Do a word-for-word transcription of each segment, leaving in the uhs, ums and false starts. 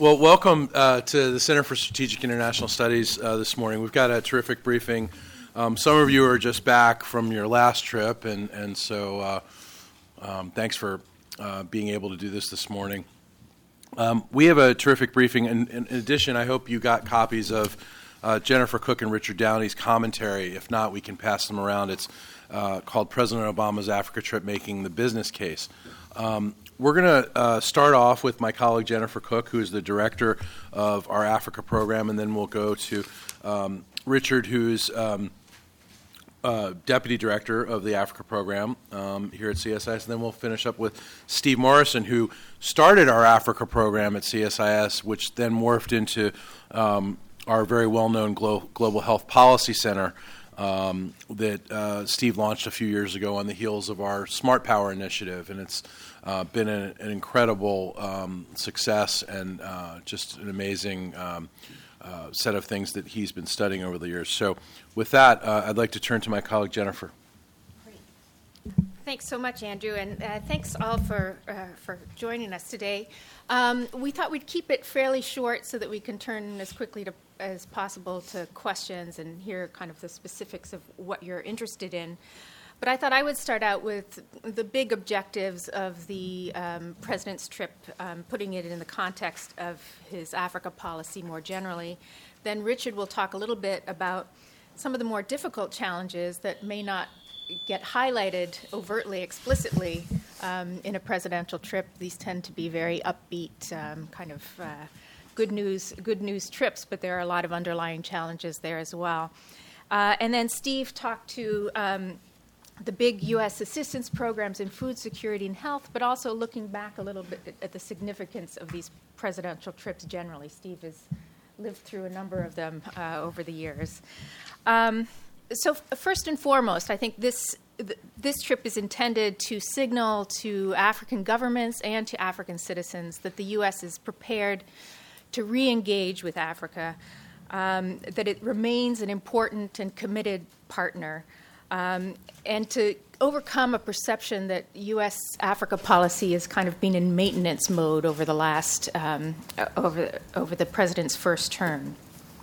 Well, welcome uh, to the Center for Strategic International Studies uh, this morning. We've got a terrific briefing. Um, some of you are just back from your last trip, and, and so uh, um, thanks for uh, being able to do this this morning. Um, we have a terrific briefing. In, in addition, I hope you got copies of uh, Jennifer Cook and Richard Downey's commentary. If not, we can pass them around. It's uh, called President Obama's Africa Trip Making the Business Case. Um, We're going to uh, start off with my colleague Jennifer Cook, who is the director of our Africa program, and then we'll go to um, Richard, who's um, uh, deputy director of the Africa program um, here at C S I S, and then we'll finish up with Steve Morrison, who started our Africa program at C S I S, which then morphed into um, our very well-known Glo- Global Health Policy Center um, that uh, Steve launched a few years ago on the heels of our Smart Power initiative, and it's Uh, been an, an incredible um, success and uh, just an amazing um, uh, set of things that he's been studying over the years. So with that, uh, I'd like to turn to my colleague, Jennifer. Great. Thanks so much, Andrew, and uh, thanks all for, uh, for joining us today. Um, we thought we'd keep it fairly short so that we can turn as quickly to, as possible to questions and hear kind of the specifics of what you're interested in. But I thought I would start out with the big objectives of the um, president's trip, um, putting it in the context of his Africa policy more generally. Then Richard will talk a little bit about some of the more difficult challenges that may not get highlighted overtly, explicitly um, in a presidential trip. These tend to be very upbeat, um, kind of uh, good news, good news trips, but there are a lot of underlying challenges there as well. Uh, and then Steve talked to Um, the big U S assistance programs in food security and health, but also looking back a little bit at the significance of these presidential trips generally. Steve has lived through a number of them uh, over the years. Um, so f- first and foremost, I think this th- this trip is intended to signal to African governments and to African citizens that the U S is prepared to re-engage with Africa, um, that it remains an important and committed partner, Um, and to overcome a perception that U S Africa policy has kind of been in maintenance mode over the last, um, over, over the president's first term.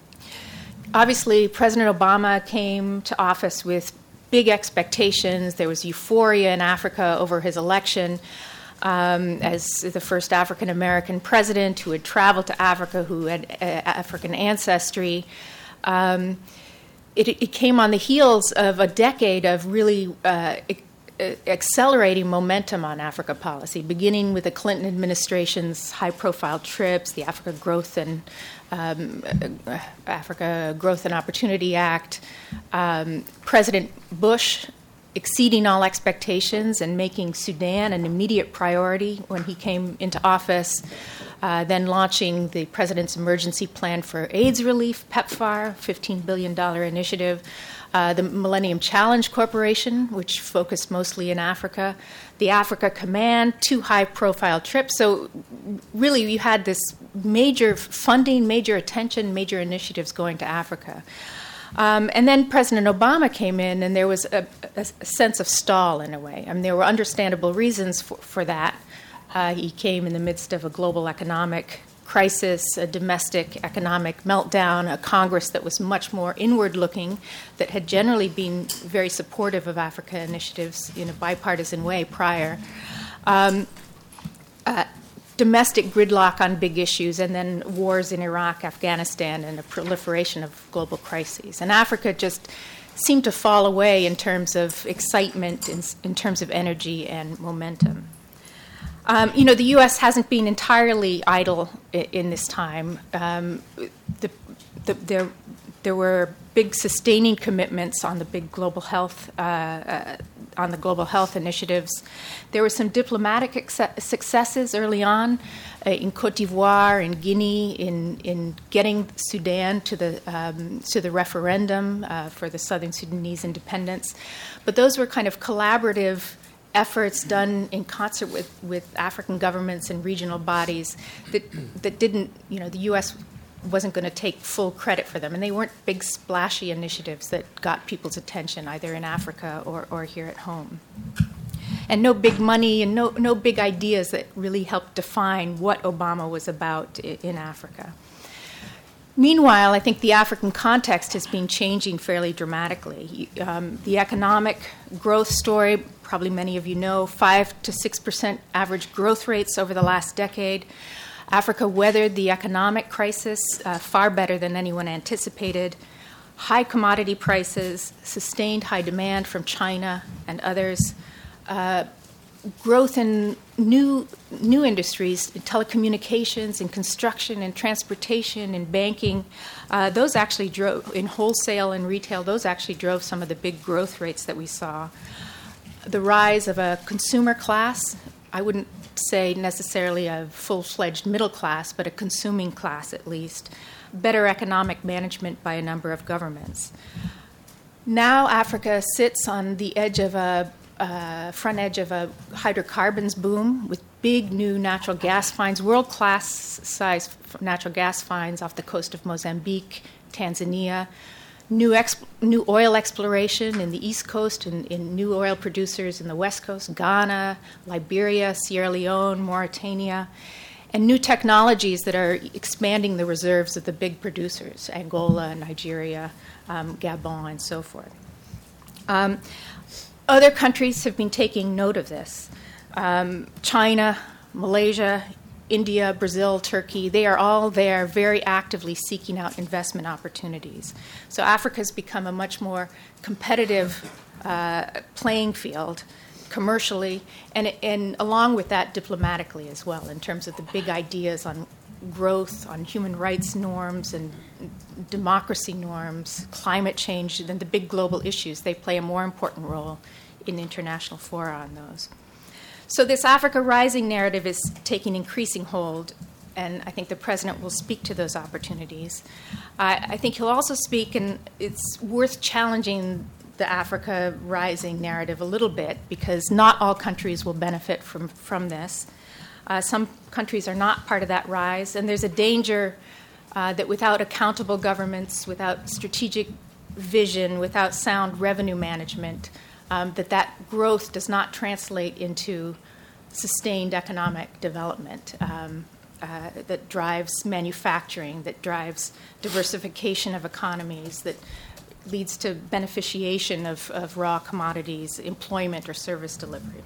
Obviously, President Obama came to office with big expectations. There was euphoria in Africa over his election um, as the first African-American president who had traveled to Africa, who had uh, African ancestry. Um, It, it came on the heels of a decade of really uh, e- accelerating momentum on Africa policy, beginning with the Clinton administration's high-profile trips, the Africa Growth and um, uh, Africa Growth and Opportunity Act, um, President Bush exceeding all expectations and making Sudan an immediate priority when he came into office. Uh, then launching the President's Emergency Plan for AIDS Relief, PEPFAR, fifteen billion dollars initiative, uh, the Millennium Challenge Corporation, which focused mostly in Africa, the Africa Command, two high-profile trips. So really you had this major funding, major attention, major initiatives going to Africa. Um, and then President Obama came in, and there was a, a, a sense of stall in a way. I mean, there were understandable reasons for, for that. Uh, he came in the midst of a global economic crisis, a domestic economic meltdown, a Congress that was much more inward-looking, that had generally been very supportive of Africa initiatives in a bipartisan way prior. Um, uh, domestic gridlock on big issues, and then wars in Iraq, Afghanistan, and a proliferation of global crises. And Africa just seemed to fall away in terms of excitement, in, in terms of energy and momentum. Um, you know, the U S hasn't been entirely idle in, in this time. Um, the, the, there, there were big sustaining commitments on the big global health, uh, uh, on the global health initiatives. There were some diplomatic ex- successes early on uh, in Cote d'Ivoire, in Guinea, in in getting Sudan to the um, to the referendum uh, for the Southern Sudanese independence. But those were kind of collaborative efforts done in concert with, with African governments and regional bodies that that didn't, you know, the U S wasn't going to take full credit for them. And they weren't big, splashy initiatives that got people's attention either in Africa or, or here at home. and no big money and no, no big ideas that really helped define what Obama was about i- in Africa. Meanwhile, I think the African context has been changing fairly dramatically. Um, the economic growth story, probably many of you know, five to six percent average growth rates over the last decade. Africa weathered the economic crisis uh, far better than anyone anticipated. High commodity prices, sustained high demand from China and others, uh, growth in new new industries, in telecommunications, in construction, in transportation, in banking. Uh, those actually drove, in wholesale and retail, those actually drove some of the big growth rates that we saw. The rise of a consumer class, I wouldn't say necessarily a full-fledged middle class, but a consuming class at least. Better economic management by a number of governments. Now Africa sits on the edge of a uh, front edge of a hydrocarbons boom with big new natural gas finds, world-class size natural gas finds off the coast of Mozambique, Tanzania, new exp- new oil exploration in the East Coast and in new oil producers in the West Coast, Ghana, Liberia, Sierra Leone, Mauritania, and new technologies that are expanding the reserves of the big producers, Angola, Nigeria, um, Gabon, and so forth. Um, other countries have been taking note of this. Um, China, Malaysia, India, Brazil, Turkey, they are all there very actively seeking out investment opportunities. So Africa has become a much more competitive uh, playing field commercially, and, and along with that diplomatically as well, in terms of the big ideas on growth, on human rights norms and democracy norms, climate change, and the big global issues. They play a more important role in international fora on those. So this Africa Rising narrative is taking increasing hold, and I think the President will speak to those opportunities. Uh, I think he'll also speak, and it's worth challenging the Africa Rising narrative a little bit, because not all countries will benefit from, from this. Uh, some countries are not part of that rise, and there's a danger uh, that without accountable governments, without strategic vision, without sound revenue management, um, that that growth does not translate into sustained economic development um, uh, that drives manufacturing, that drives diversification of economies, that leads to beneficiation of, of raw commodities, employment, or service delivery.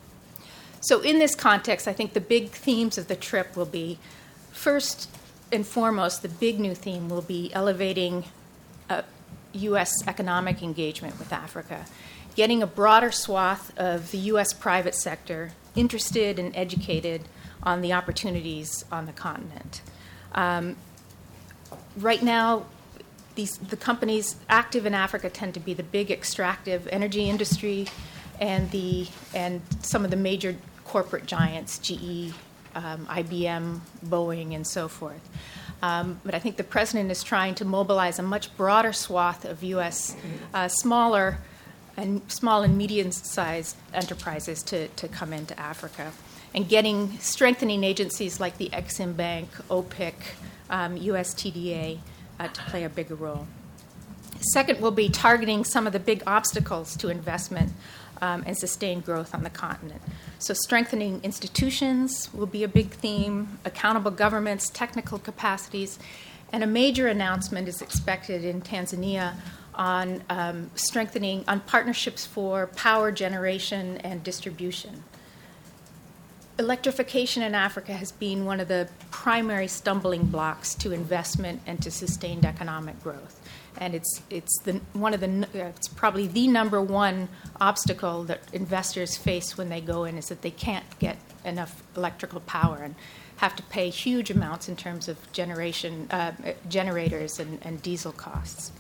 So in this context, I think the big themes of the trip will be, first and foremost, the big new theme will be elevating uh, U S economic engagement with Africa, getting a broader swath of the U S private sector interested and educated on the opportunities on the continent. Um, right now, these, the companies active in Africa tend to be the big extractive energy industry and the and some of the major corporate giants, G E, um, I B M, Boeing, and so forth. Um, but I think the President is trying to mobilize a much broader swath of U S uh, smaller and small and medium-sized enterprises to, to come into Africa, and getting strengthening agencies like the Exim Bank, O P I C, um, U S T D A uh, to play a bigger role. Second, we'll be targeting some of the big obstacles to investment um, and sustained growth on the continent. So strengthening institutions will be a big theme, accountable governments, technical capacities, and a major announcement is expected in Tanzania on um, strengthening, on partnerships for power generation and distribution. Electrification in Africa has been one of the primary stumbling blocks to investment and to sustained economic growth. And it's it's the one of the it's probably the number one obstacle that investors face when they go in, is that they can't get enough electrical power and have to pay huge amounts in terms of generation uh, generators and, and diesel costs.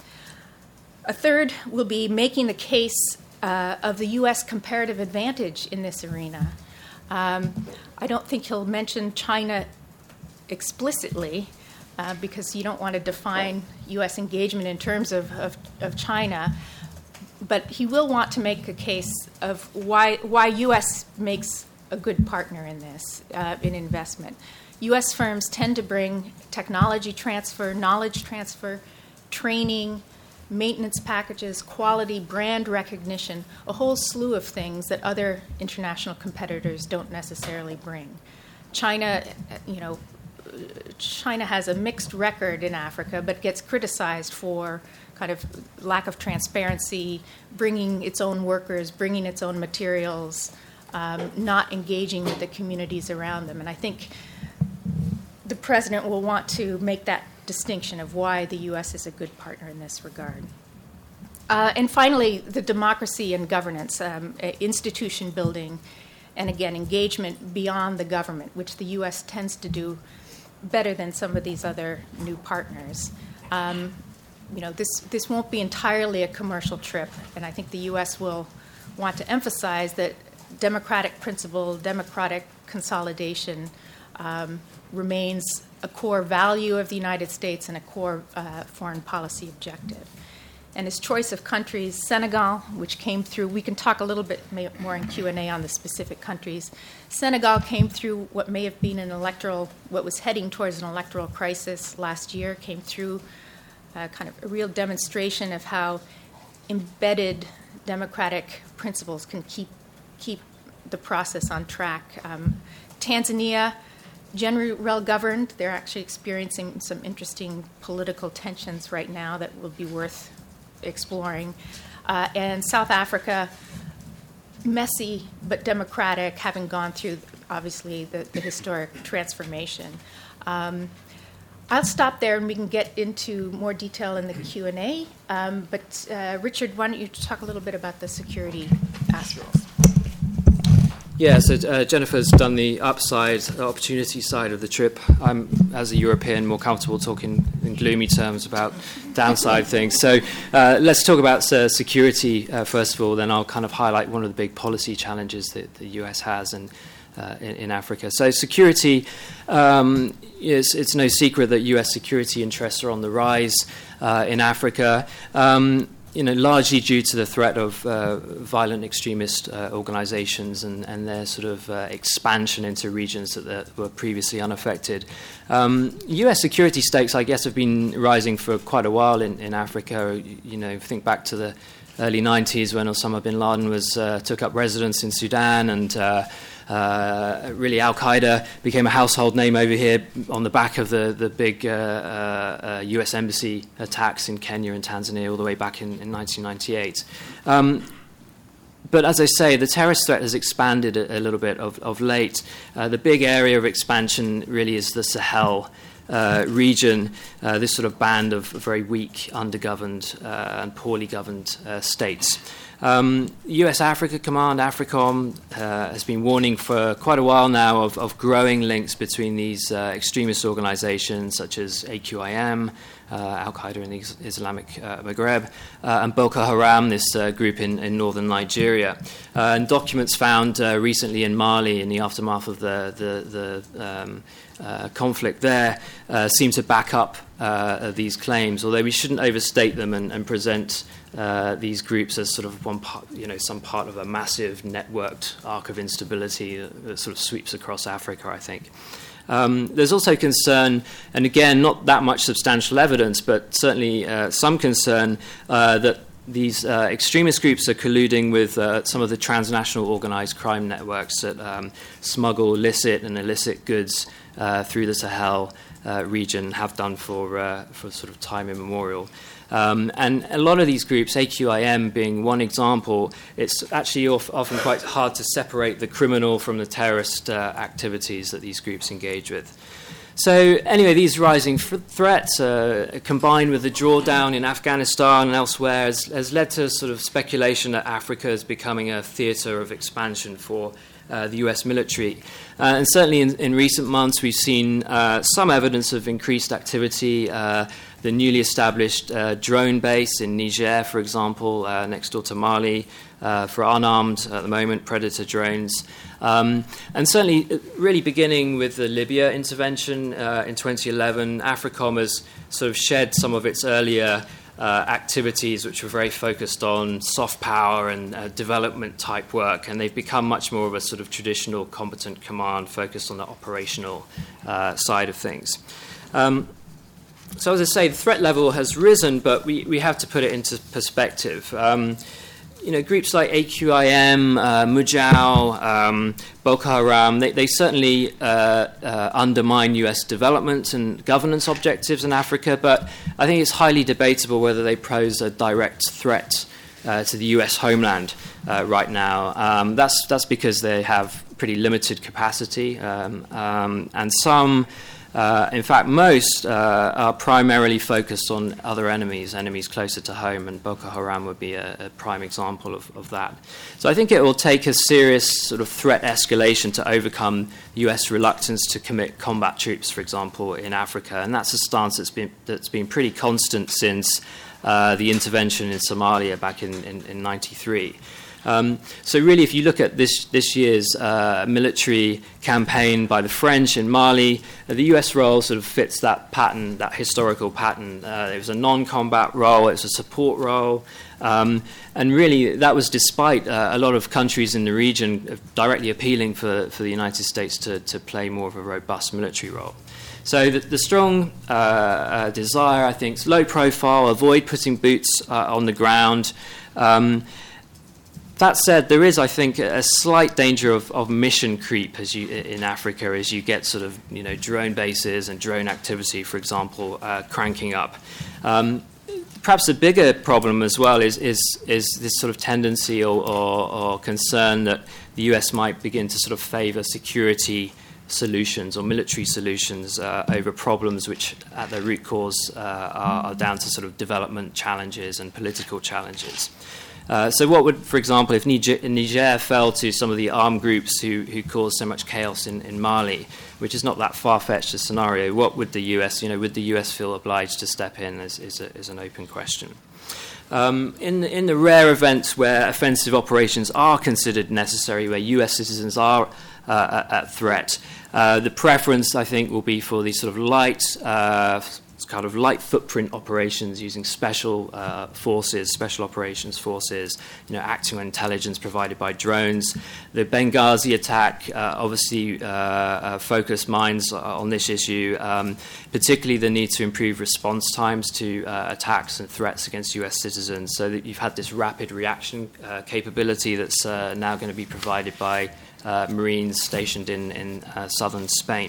A third will be making the case uh, of the U S comparative advantage in this arena. Um, I don't think he'll mention China explicitly, uh, because you don't want to define U S engagement in terms of, of, of China, but he will want to make a case of why, why U S makes a good partner in this, uh, in investment. U S firms tend to bring technology transfer, knowledge transfer, training, maintenance packages, quality, brand recognition, a whole slew of things that other international competitors don't necessarily bring. China, you know, China has a mixed record in Africa, but gets criticized for kind of lack of transparency, bringing its own workers, bringing its own materials, um, not engaging with the communities around them. And I think the president will want to make that distinction of why the U S is a good partner in this regard. Uh, and finally, the democracy and governance, um, institution building, and again, engagement beyond the government, which the U S tends to do better than some of these other new partners. Um, you know, this, this won't be entirely a commercial trip, and I think the U S will want to emphasize that democratic principle, democratic consolidation um, remains a core value of the United States and a core uh, foreign policy objective. And his choice of countries, Senegal, which came through, we can talk a little bit more in Q and A on the specific countries. Senegal came through what may have been an electoral, what was heading towards an electoral crisis last year, came through uh, kind of a real demonstration of how embedded democratic principles can keep, keep the process on track. Um, Tanzania, generally well-governed. They're actually experiencing some interesting political tensions right now that will be worth exploring. Uh, and South Africa, messy but democratic, having gone through, obviously, the, the historic transformation. Um, I'll stop there, and we can get into more detail in the Q and A. Um, but, uh, Richard, why don't you talk a little bit about the security aspects? Yeah, so uh, Jennifer's done the upside, the opportunity side of the trip. I'm, as a European, more comfortable talking in gloomy terms about downside things. So uh, let's talk about uh, security uh, first of all, then I'll kind of highlight one of the big policy challenges that the U S has and, uh, in, in Africa. So security, um, is, it's no secret that U S security interests are on the rise uh, in Africa. Um, You know, largely due to the threat of uh, violent extremist uh, organizations and, and their sort of uh, expansion into regions that, that were previously unaffected. Um, U S security stakes, I guess, have been rising for quite a while in, in Africa. You, you know, think back to the early nineties when Osama bin Laden was uh, took up residence in Sudan, and uh, uh, really Al-Qaeda became a household name over here on the back of the, the big uh, uh, U S embassy attacks in Kenya and Tanzania all the way back in, in nineteen ninety-eight. Um, But as I say, the terrorist threat has expanded a, a little bit of, of late. Uh, the big area of expansion really is the Sahel uh, region, uh, this sort of band of very weak, undergoverned uh, and poorly governed uh, states. Um, U S Africa Command, AFRICOM, uh, has been warning for quite a while now of, of growing links between these uh, extremist organizations such as A Q I M, Uh, Al-Qaeda in the Islamic uh, Maghreb, uh, and Boko Haram, this uh, group in, in northern Nigeria. Uh, and documents found uh, recently in Mali in the aftermath of the, the, the um, uh, conflict there uh, seem to back up uh, these claims, although we shouldn't overstate them and, and present uh, these groups as sort of one part, you know, some part of a massive networked arc of instability that, that sort of sweeps across Africa, I think. Um, there's also concern, and again, not that much substantial evidence, but certainly uh, some concern uh, that these uh, extremist groups are colluding with uh, some of the transnational organized crime networks that um, smuggle licit and illicit goods uh, through the Sahel uh, region, have done for, uh, for sort of time immemorial. Um, and a lot of these groups, A Q I M being one example, it's actually of, often quite hard to separate the criminal from the terrorist uh, activities that these groups engage with. So anyway, these rising f- threats, uh, combined with the drawdown in Afghanistan and elsewhere, has, has led to sort of speculation that Africa is becoming a theater of expansion for Uh, the U S military. Uh, and certainly in, in recent months we've seen uh, some evidence of increased activity. Uh, the newly established uh, drone base in Niger, for example, uh, next door to Mali, uh, for unarmed, at the moment, predator drones. Um, and certainly, really beginning with the Libya intervention uh, in twenty eleven, AFRICOM has sort of shed some of its earlier Uh, activities which were very focused on soft power and uh, development type work, and they've become much more of a sort of traditional competent command focused on the operational uh, side of things. Um, so as I say, the threat level has risen, but we, we have to put it into perspective. Um, you know, groups like A Q I M, uh, Mujal, um, Boko Haram, they, they certainly uh, uh, undermine U S development and governance objectives in Africa, but I think it's highly debatable whether they pose a direct threat uh, to the U S homeland uh, right now. Um, that's, that's because they have pretty limited capacity, um, um, and some Uh, in fact, most uh, are primarily focused on other enemies, enemies closer to home, and Boko Haram would be a, a prime example of, of that. So I think it will take a serious sort of threat escalation to overcome U S reluctance to commit combat troops, for example, in Africa, and that's a stance that's been, that's been pretty constant since uh, the intervention in Somalia back in, in, in ninety-three. Um, so really, if you look at this, this year's uh, military campaign by the French in Mali, uh, the U S role sort of fits that pattern, that historical pattern. Uh, it was a non-combat role, it was a support role, um, and really that was despite uh, a lot of countries in the region directly appealing for, for the United States to, to play more of a robust military role. So the, the strong uh, uh, desire, I think, is low profile, avoid putting boots uh, on the ground. Um, That said, there is, I think, a slight danger of, of mission creep as you, in Africa as you get sort of, you know, drone bases and drone activity, for example, uh, cranking up. Um, perhaps a bigger problem as well is, is, is this sort of tendency or, or, or concern that the U S might begin to sort of favor security solutions or military solutions uh, over problems which at their root cause uh, are, are down to sort of development challenges and political challenges. Uh, so what would, for example, if Niger, Niger fell to some of the armed groups who, who caused so much chaos in, in Mali, which is not that far-fetched a scenario, what would the U S, you know, would the U S feel obliged to step in is, is, a, is an open question. Um, in, in the rare events where offensive operations are considered necessary, where U S citizens are uh, at threat, uh, the preference, I think, will be for these sort of light uh, kind of light footprint operations using special uh, forces, special operations forces, you know, acting on intelligence provided by drones. The Benghazi attack uh, obviously uh, uh, focused minds on this issue, um, particularly the need to improve response times to uh, attacks and threats against U S citizens, so that you've had this rapid reaction uh, capability that's uh, now going to be provided by uh, Marines stationed in, in uh, southern Spain.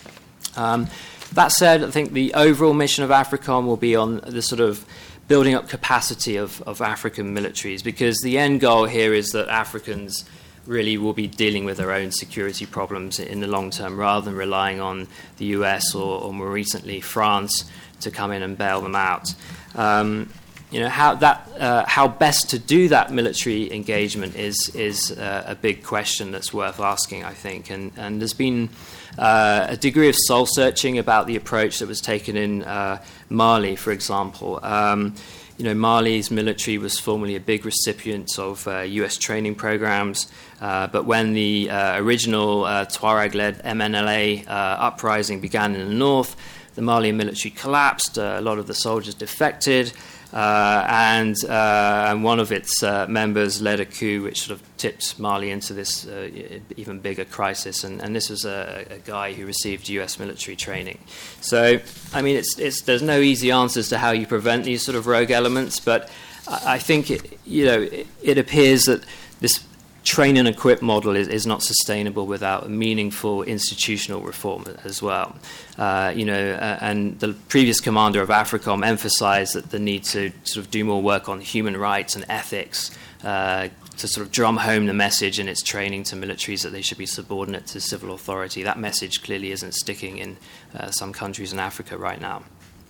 Um, That said, I think the overall mission of AFRICOM will be on the sort of building up capacity of, of African militaries, because the end goal here is that Africans really will be dealing with their own security problems in the long term, rather than relying on the U S or, or more recently France to come in and bail them out. Um, you know, how that uh, how best to do that military engagement is is uh, a big question that's worth asking, I think, and and there's been Uh, a degree of soul-searching about the approach that was taken in uh, Mali, for example. Um, you know, Mali's military was formerly a big recipient of uh, U S training programs, uh, but when the uh, original uh, Tuareg-led M N L A uh, uprising began in the north, the Malian military collapsed, uh, a lot of the soldiers defected, Uh, and, uh, and one of its uh, members led a coup which sort of tipped Mali into this uh, even bigger crisis, and, and this was a, a guy who received U S military training. So, I mean, it's, it's, there's no easy answers to how you prevent these sort of rogue elements, but I, I think, it, you know, it, it appears that this train and equip model is, is not sustainable without a meaningful institutional reform as well. Uh, you know, uh, and the previous commander of AFRICOM emphasized that the need to sort of do more work on human rights and ethics uh, to sort of drum home the message in its training to militaries that they should be subordinate to civil authority. That message clearly isn't sticking in uh, some countries in Africa right now.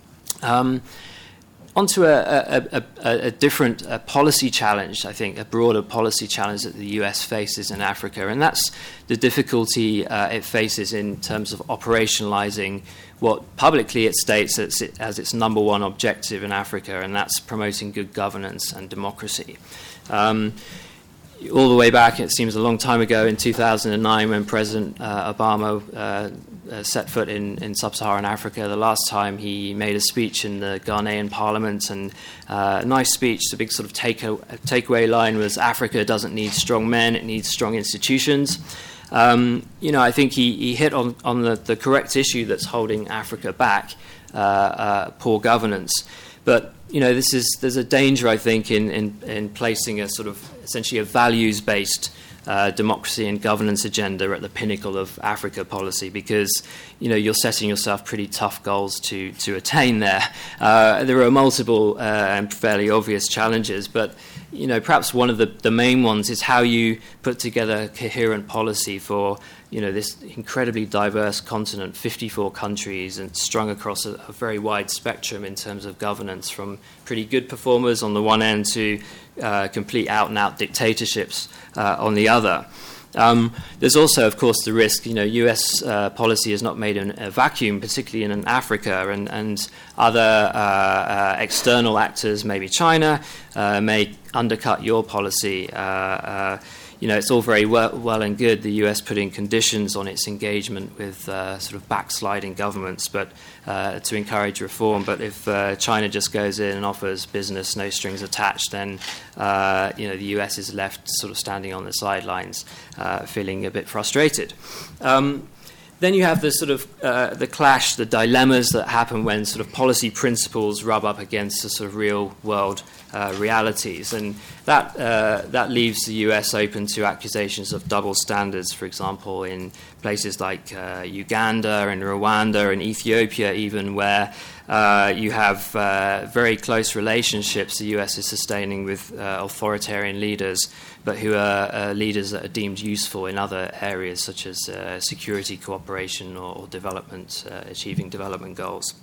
Um, Onto a, a, a, a different uh, policy challenge, I think, a broader policy challenge that the U S faces in Africa, and that's the difficulty uh, it faces in terms of operationalizing what publicly it states as, it, as its number one objective in Africa, and that's promoting good governance and democracy. Um, all the way back, it seems a long time ago, in two thousand nine, when President uh, Obama uh, uh, set foot in, in sub-Saharan Africa, the last time he made a speech in the Ghanaian parliament, and uh, a nice speech, the big sort of take takeaway line was, Africa doesn't need strong men, it needs strong institutions. Um, you know, I think he, he hit on, on the, the correct issue that's holding Africa back, uh, uh, poor governance. But, you know, this is there's a danger, I think, in, in, in placing a sort of essentially a values-based uh, democracy and governance agenda at the pinnacle of Africa policy, because, you know, you're setting yourself pretty tough goals to, to attain there. Uh, there are multiple uh, and fairly obvious challenges, but, you know, perhaps one of the, the main ones is how you put together a coherent policy for, you know, this incredibly diverse continent, fifty-four countries, and strung across a, a very wide spectrum in terms of governance, from pretty good performers on the one end to uh, complete out-and-out dictatorships uh, on the other. Um, there's also, of course, the risk, you know, U S uh, policy is not made in a vacuum, particularly in Africa, and, and other uh, uh, external actors, maybe China, uh, may undercut your policy. Uh, uh, you know, it's all very well, well and good, the U S putting conditions on its engagement with uh, sort of backsliding governments, but uh, to encourage reform. But if uh, China just goes in and offers business, no strings attached, then uh, you know, the U S is left sort of standing on the sidelines, uh, feeling a bit frustrated. Um, Then you have the sort of uh, the clash, the dilemmas that happen when sort of policy principles rub up against the sort of real world uh, realities, and that uh, that leaves the U S open to accusations of double standards. For example, in places like uh, Uganda and Rwanda and Ethiopia, even, where uh, you have uh, very close relationships the U S is sustaining with uh, authoritarian leaders, but who are uh, leaders that are deemed useful in other areas such as uh, security cooperation or, or development, uh, achieving development goals.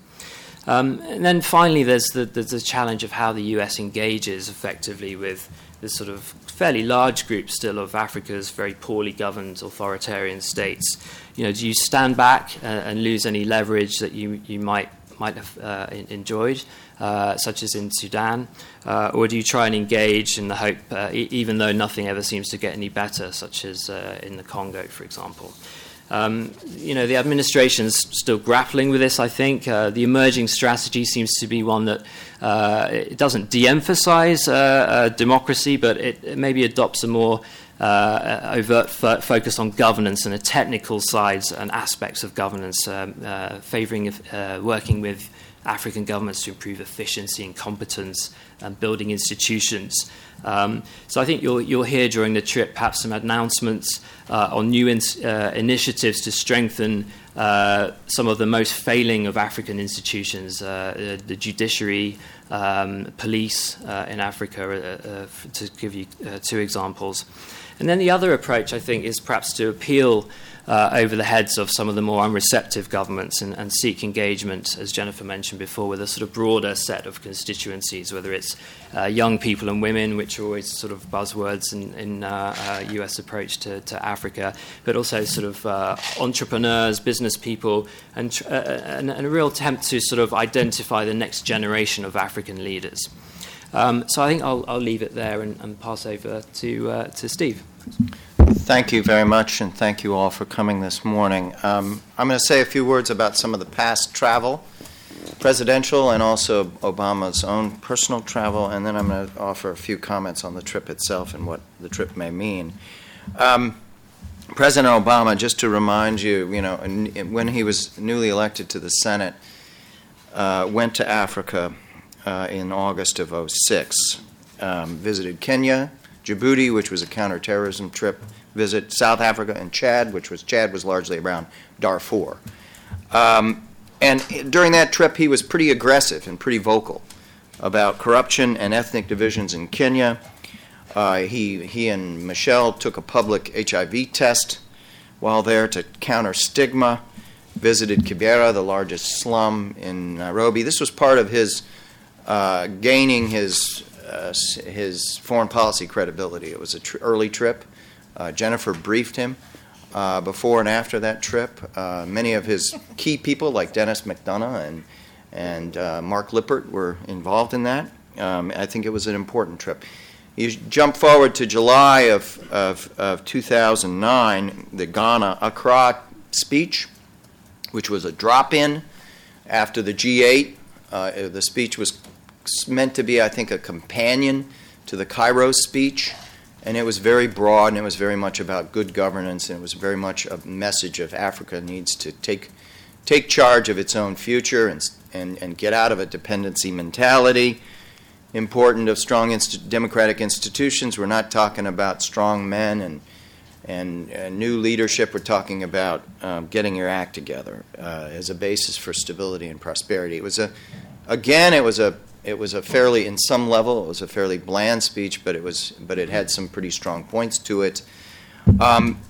Um, and then finally, there's the, there's the challenge of how the U S engages effectively with this sort of fairly large group still of Africa's very poorly governed authoritarian states. You know, do you stand back and, and lose any leverage that you, you might might have uh, enjoyed, uh, such as in Sudan, uh, or do you try and engage in the hope, uh, e- even though nothing ever seems to get any better, such as uh, in the Congo, for example? Um, you know, the administration's still grappling with this, I think. Uh, the emerging strategy seems to be one that uh, it doesn't de-emphasize uh, uh, democracy, but it, it maybe adopts a more uh, overt fo- focus on governance and the technical sides and aspects of governance, um, uh, favoring uh, working with African governments to improve efficiency and competence and building institutions. Um, so I think you'll, you'll hear during the trip perhaps some announcements uh, on new in, uh, initiatives to strengthen uh, some of the most failing of African institutions, uh, the judiciary, um, police uh, in Africa, uh, uh, to give you uh, two examples. And then the other approach, I think, is perhaps to appeal uh, over the heads of some of the more unreceptive governments and, and seek engagement, as Jennifer mentioned before, with a sort of broader set of constituencies, whether it's uh, young people and women, which are always sort of buzzwords in, in uh, uh, U S approach to, to Africa, but also sort of uh, entrepreneurs, business people, and, uh, and, and a real attempt to sort of identify the next generation of African leaders. Um, so I think I'll, I'll leave it there and, and pass over to uh, to Steve. Thank you very much, and thank you all for coming this morning. Um, I'm going to say a few words about some of the past travel, presidential and also Obama's own personal travel, and then I'm going to offer a few comments on the trip itself and what the trip may mean. Um, President Obama, just to remind you, you know, when he was newly elected to the Senate, uh, went to Africa Uh, in August of oh six, um, visited Kenya, Djibouti, which was a counterterrorism trip visit, South Africa, and Chad, which was Chad was largely around Darfur. Um, and during that trip, he was pretty aggressive and pretty vocal about corruption and ethnic divisions in Kenya. Uh, he he and Michelle took a public H I V test while there to counter stigma. Visited Kibera, the largest slum in Nairobi. This was part of his Uh, gaining his uh, his foreign policy credibility. It was an tr- early trip. Uh, Jennifer briefed him uh, before and after that trip. Uh, many of his key people, like Dennis McDonough and and uh, Mark Lippert, were involved in that. Um, I think it was an important trip. You jump forward to July of of, of two thousand nine, the Ghana Accra speech, which was a drop-in after the G eight. Uh, the speech was meant to be, I think, a companion to the Cairo speech, And it was very broad, and it was very much about good governance, and it was very much a message of Africa needs to take take charge of its own future and and, and get out of a dependency mentality. Important of strong inst- democratic institutions. We're not talking about strong men and and, and new leadership. We're talking about um, getting your act together uh, as a basis for stability and prosperity. It was a, again, it was a it was a fairly, in some level, it was a fairly bland speech, but it was but it had some pretty strong points to it. Um,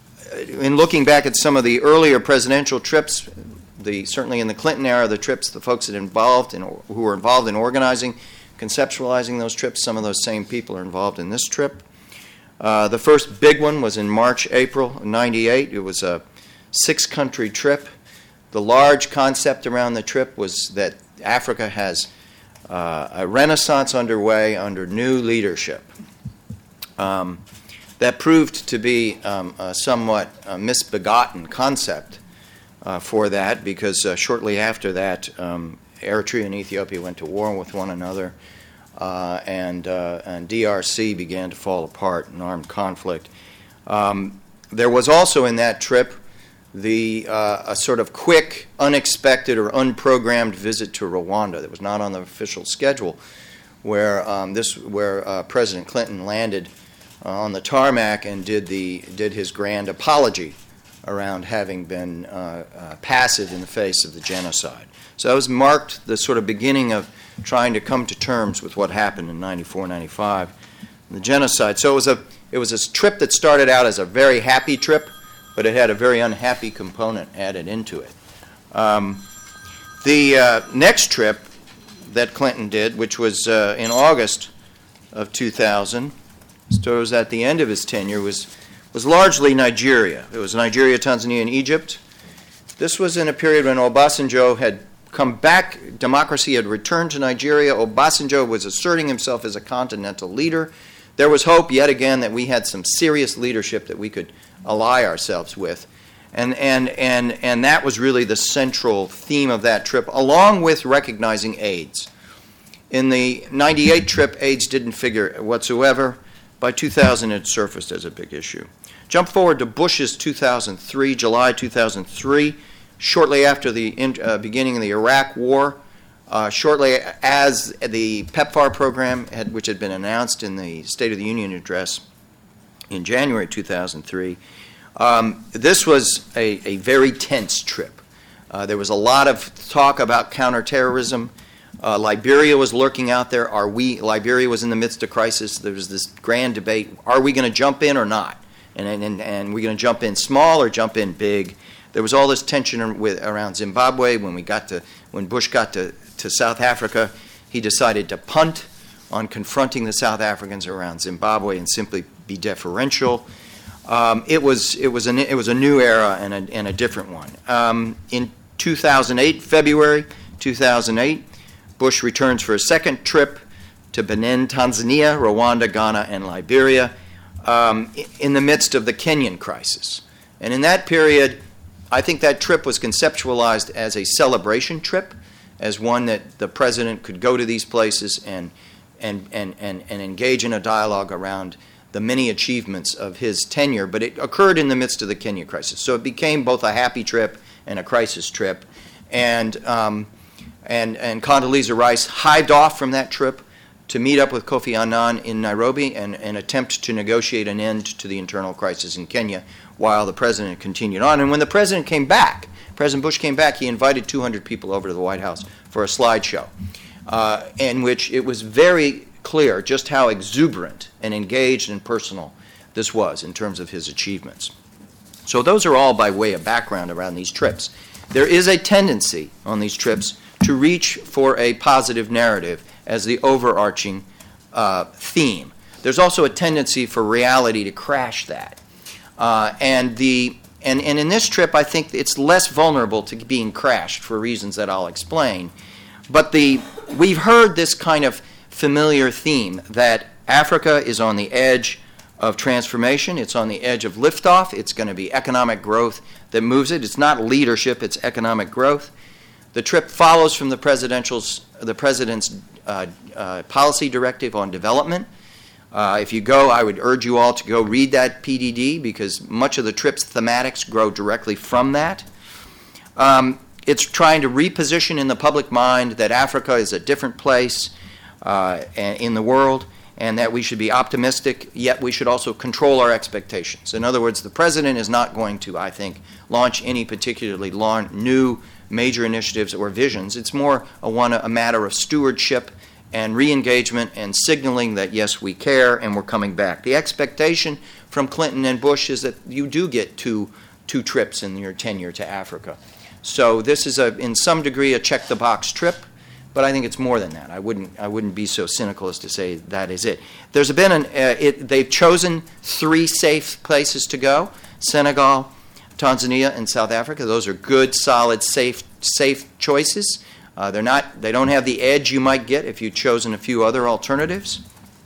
in looking back at some of the earlier presidential trips, the certainly in the Clinton era, the trips, the folks that involved in, who were involved in organizing, conceptualizing those trips, some of those same people are involved in this trip. Uh, the first big one was in March, April of ninety-eight. It was a six-country trip. The large concept around the trip was that Africa has uh, a renaissance underway under new leadership. Um, that proved to be um, a somewhat uh, misbegotten concept uh, for that, because uh, shortly after that, um, Eritrea and Ethiopia went to war with one another, uh, and, uh, and D R C began to fall apart in armed conflict. Um, there was also in that trip the uh, a sort of quick, unexpected, or unprogrammed visit to Rwanda that was not on the official schedule, where um, this where uh, President Clinton landed uh, on the tarmac and did the did his grand apology around having been uh, uh, passive in the face of the genocide. So that was marked the sort of beginning of trying to come to terms with what happened in ninety-four, ninety-five, the genocide. So it was a it was a trip that started out as a very happy trip, but it had a very unhappy component added into it. Um, the uh, next trip that Clinton did, which was uh, in August of two thousand, so it was at the end of his tenure, was was largely Nigeria. It was Nigeria, Tanzania, and Egypt. This was in a period when Obasanjo had come back, democracy had returned to Nigeria. Obasanjo was asserting himself as a continental leader. There was hope, yet again, that we had some serious leadership that we could ally ourselves with. And, and, and, and that was really the central theme of that trip, along with recognizing AIDS. In the ninety-eight trip, AIDS didn't figure whatsoever. By two thousand, it surfaced as a big issue. Jump forward to Bush's two thousand three, July two thousand three, shortly after the in, uh, beginning of the Iraq War, uh, shortly as the PEPFAR program, had, which had been announced in the State of the Union address in January two thousand three. Um, this was a, a very tense trip. Uh, there was a lot of talk about counterterrorism. Uh, Liberia was lurking out there. Are we? Liberia was in the midst of crisis. There was this grand debate: are we going to jump in or not? And and and we're going to jump in small or jump in big? There was all this tension with, around Zimbabwe. When we got to when Bush got to, to South Africa, he decided to punt on confronting the South Africans around Zimbabwe and simply be deferential. Um, it was it was a it was a new era and a and a different one. Um, in two thousand eight, February two thousand eight, Bush returns for a second trip to Benin, Tanzania, Rwanda, Ghana, and Liberia, um, in the midst of the Kenyan crisis. And in that period, I think that trip was conceptualized as a celebration trip, as one that the president could go to these places and and and and, and engage in a dialogue around the many achievements of his tenure. But it occurred in the midst of the Kenya crisis, so it became both a happy trip and a crisis trip. And um, and and Condoleezza Rice hived off from that trip to meet up with Kofi Annan in Nairobi and, and attempt to negotiate an end to the internal crisis in Kenya, while the president continued on. And when the president came back, President Bush came back, he invited two hundred people over to the White House for a slideshow, uh, in which it was very clear just how exuberant and engaged and personal this was in terms of his achievements. So those are all by way of background around these trips. There is a tendency on these trips to reach for a positive narrative as the overarching uh, theme. There's also a tendency for reality to crash that. Uh, and the and, and in this trip, I think it's less vulnerable to being crashed for reasons that I'll explain. But the we've heard this kind of familiar theme that Africa is on the edge of transformation. It's on the edge of liftoff. It's going to be economic growth that moves it. It's not leadership. It's economic growth. The trip follows from the presidential's the president's uh, uh, policy directive on development. Uh, if you go, I would urge you all to go read that P D D because much of the trip's thematics grow directly from that. Um, it's trying to reposition in the public mind that Africa is a different place uh, in the world and that we should be optimistic, yet we should also control our expectations. In other words, the president is not going to, I think, launch any particularly long, new major initiatives or visions. It's more a, one, a matter of stewardship and re-engagement and signaling that, yes, we care and we're coming back. The expectation from Clinton and Bush is that you do get two, two trips in your tenure to Africa. So this is, a, in some degree, a check-the-box trip, but I think it's more than that. I wouldn't, I wouldn't be so cynical as to say that is it. There's been an, uh, it, they've chosen three safe places to go: Senegal, Tanzania, and South Africa. Those are good, solid, safe, safe choices. Uh, they're not, they don't have the edge you might get if you'd chosen a few other alternatives.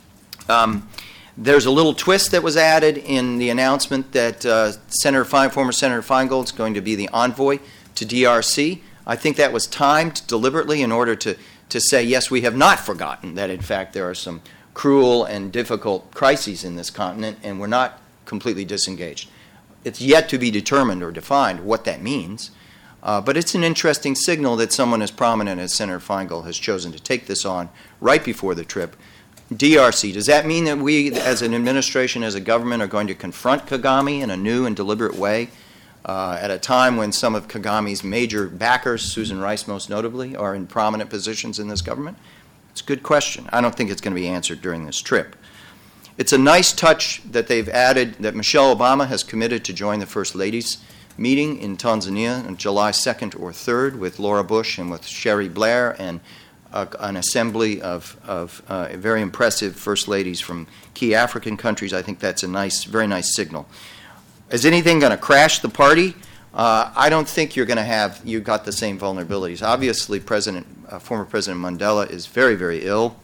Um, there's a little twist that was added in the announcement that uh, Senator Fein, former Senator Feingold is going to be the envoy to D R C. I think that was timed deliberately in order to, to say, yes, we have not forgotten that, in fact, there are some cruel and difficult crises in this continent, and we're not completely disengaged. It's yet to be determined or defined what that means. Uh, but it's an interesting signal that someone as prominent as Senator Feingold has chosen to take this on right before the trip. D R C, does that mean that we as an administration, as a government, are going to confront Kagame in a new and deliberate way uh, at a time when some of Kagame's major backers, Susan Rice most notably, are in prominent positions in this government? It's a good question. I don't think it's going to be answered during this trip. It's a nice touch that they've added that Michelle Obama has committed to join the First Lady's meeting in Tanzania on July second or third with Laura Bush and with Sherry Blair and uh, an assembly of, of uh, very impressive First Ladies from key African countries. I think that's a nice, very nice signal. Is anything going to crash the party? Uh, I don't think you're going to have, you got the same vulnerabilities. Obviously, President, uh, former President Mandela is very, very ill.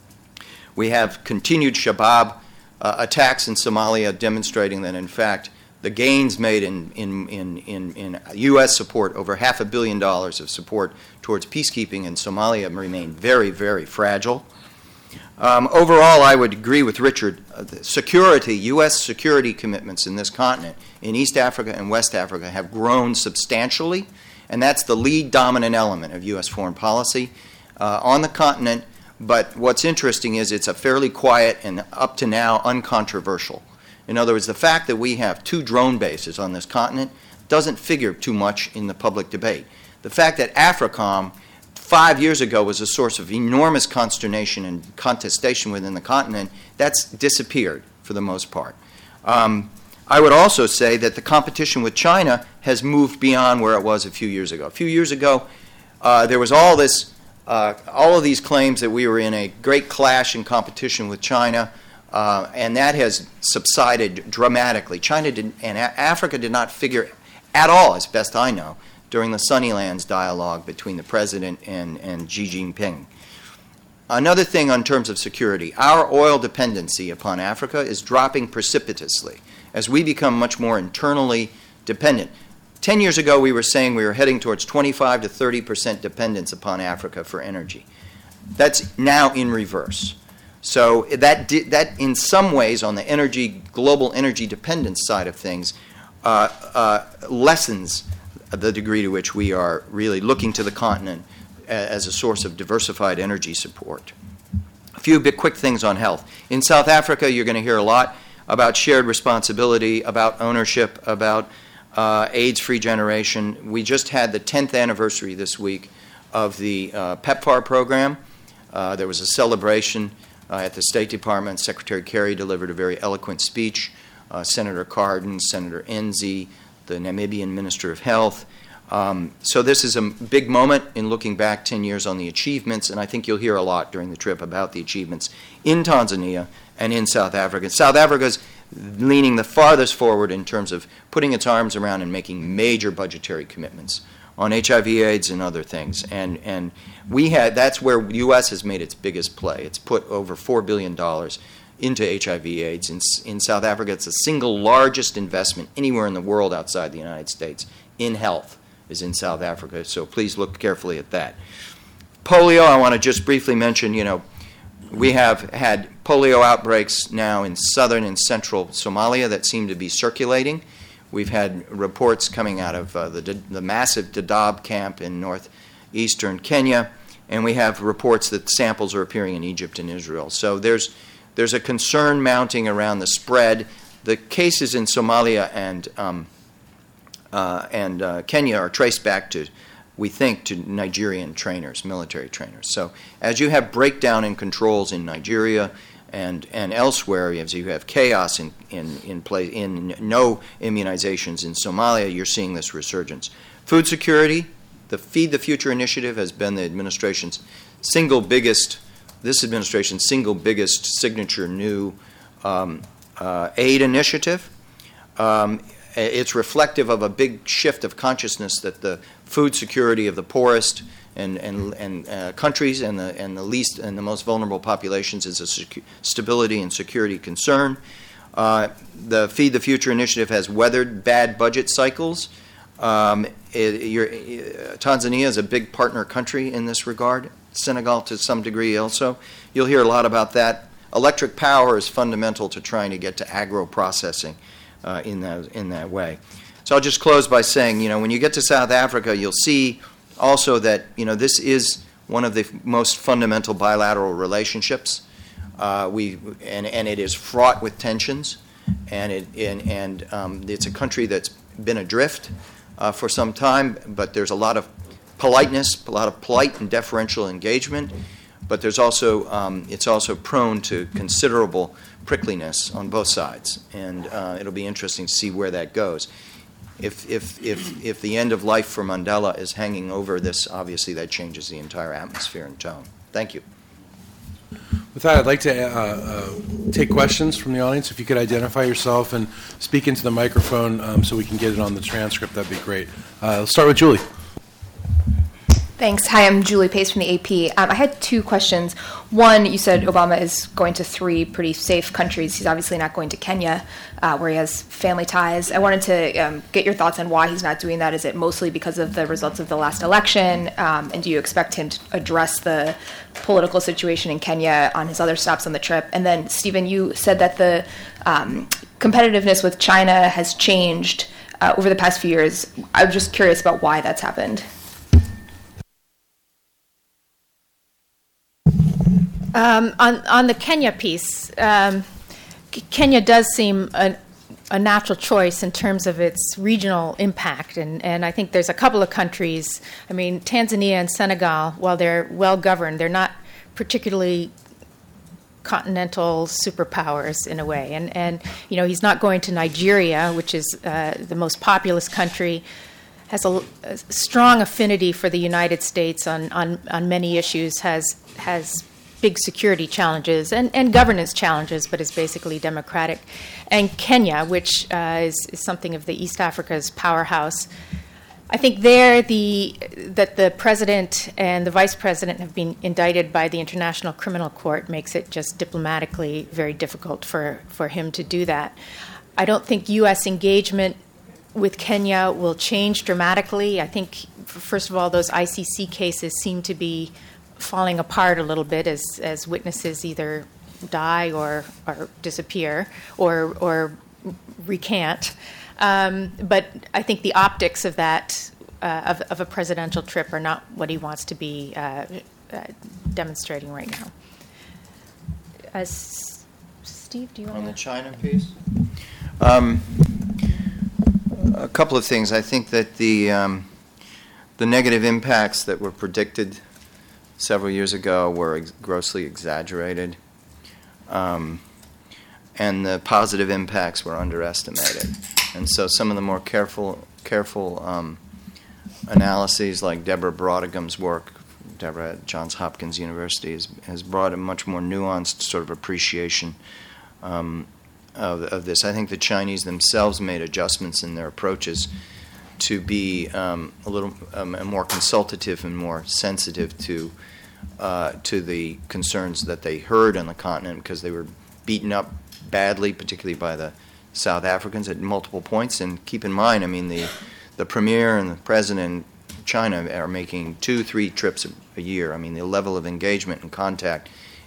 We have continued Shabaab uh, attacks in Somalia demonstrating that, in fact, the gains made in, in, in, in, in U S support, over half a billion dollars of support towards peacekeeping in Somalia, remain very, very fragile. Um, overall, I would agree with Richard. Uh, security, U S security commitments in this continent, in East Africa and West Africa, have grown substantially, and that's the lead dominant element of U S foreign policy uh, on the continent. But what's interesting is it's a fairly quiet and, up to now, uncontroversial. In other words, the fact that we have two drone bases on this continent doesn't figure too much in the public debate. The fact that AFRICOM five years ago was a source of enormous consternation and contestation within the continent, that's disappeared for the most part. Um, I would also say that the competition with China has moved beyond where it was a few years ago. A few years ago, uh, there was all this, uh, all of these claims that we were in a great clash and competition with China. Uh, and that has subsided dramatically. China did, and a- Africa did not figure at all, as best I know, during the Sunnylands dialogue between the president and, and Xi Jinping. Another thing in terms of security, our oil dependency upon Africa is dropping precipitously as we become much more internally dependent. Ten years ago, we were saying we were heading towards twenty-five to thirty percent dependence upon Africa for energy. That's now in reverse. So that, di- that in some ways, on the energy, global energy dependence side of things, uh, uh, lessens the degree to which we are really looking to the continent as a source of diversified energy support. A few big quick things on health. In South Africa, you're going to hear a lot about shared responsibility, about ownership, about uh, AIDS-free generation. We just had the tenth anniversary this week of the uh, PEPFAR program. Uh, there was a celebration Uh, at the State Department. Secretary Kerry delivered a very eloquent speech. Uh, Senator Cardin, Senator Enzi, the Namibian Minister of Health. Um, so this is a big moment in looking back ten years on the achievements, and I think you'll hear a lot during the trip about the achievements in Tanzania and in South Africa. South Africa's leaning the farthest forward in terms of putting its arms around and making major budgetary commitments on H I V AIDS and other things. And and we had that's where U S has made its biggest play. It's put over four billion dollars into H I V AIDS. In, in South Africa, it's the single largest investment anywhere in the world outside the United States in health is in South Africa. So please look carefully at that. Polio, I want to just briefly mention, you know, We have had polio outbreaks now in southern and central Somalia that seem to be circulating. We've had reports coming out of uh, the, the massive Dadaab camp in northeastern Kenya, and we have reports that samples are appearing in Egypt and Israel. So there's there's a concern mounting around the spread. The cases in Somalia and um, uh, and uh, Kenya are traced back to, we think, to Nigerian trainers, military trainers. So as you have breakdown in controls in Nigeria and and elsewhere, as you have chaos in in in, play, in no immunizations in Somalia, you're seeing this resurgence. Food security, the Feed the Future initiative has been the administration's single biggest, this administration's single biggest signature new um, uh, aid initiative. Um, it's reflective of a big shift of consciousness that the food security of the poorest and and and uh, countries and the and the least and the most vulnerable populations is a secu- stability and security concern. Uh, the Feed the Future initiative has weathered bad budget cycles. Um, it, you're, uh, Tanzania is a big partner country in this regard. Senegal to some degree also. You'll hear a lot about that. Electric power is fundamental to trying to get to agro-processing uh, in that in that way. So I'll just close by saying, you know, when you get to South Africa, you'll see also that, you know, this is one of the most fundamental bilateral relationships. Uh, we and and it is fraught with tensions, and it and, and um, it's a country that's been adrift uh, for some time. But there's a lot of politeness, a lot of polite and deferential engagement. But there's also um, it's also prone to considerable prickliness on both sides, and uh, it'll be interesting to see where that goes. If if if if the end of life for Mandela is hanging over this, obviously that changes the entire atmosphere and tone. Thank you. With that, I'd like to uh, uh, take questions from the audience. If you could identify yourself and speak into the microphone um, so we can get it on the transcript, that'd be great. Uh, let's start with Julie. Thanks. Hi, I'm Julie Pace from the A P. Um, I had two questions. One, you said Obama is going to three pretty safe countries. He's obviously not going to Kenya, uh, where he has family ties. I wanted to um, get your thoughts on why he's not doing that. Is it mostly because of the results of the last election? Um, and do you expect him to address the political situation in Kenya on his other stops on the trip? And then, Stephen, you said that the um, competitiveness with China has changed uh, over the past few years. I'm just curious about why that's happened. Um, on, on the Kenya piece, um, Kenya does seem a, a natural choice in terms of its regional impact, and, and I think there's a couple of countries. I mean, Tanzania and Senegal, while they're well governed, they're not particularly continental superpowers in a way. And, and you know, he's not going to Nigeria, which is uh, the most populous country, has a, a strong affinity for the United States on, on, on many issues, has has big security challenges and, and governance challenges, but is basically democratic. And Kenya, which uh, is, is something of the East Africa's powerhouse, I think there the that the president and the vice president have been indicted by the International Criminal Court makes it just diplomatically very difficult for, for him to do that. I don't think U S engagement with Kenya will change dramatically. I think, first of all, those I C C cases seem to be falling apart a little bit as, as witnesses either die or, or disappear or, or recant. Um, but I think the optics of that, uh, of, of a presidential trip, are not what he wants to be uh, uh, demonstrating right now. As Steve, do you want to? On the China piece? Um, a couple of things. I think that the um, the negative impacts that were predicted several years ago were ex- grossly exaggerated, um, and the positive impacts were underestimated. And so some of the more careful careful um, analyses, like Deborah Brodigam's work, Deborah at Johns Hopkins University, has, has brought a much more nuanced sort of appreciation um, of, of this. I think the Chinese themselves made adjustments in their approaches to be um, a little um, more consultative and more sensitive to uh, to the concerns that they heard on the continent, because they were beaten up badly, particularly by the South Africans at multiple points. And keep in mind, I mean, the the premier and the president in China are making two, three trips a, a year. I mean, the level of engagement and contact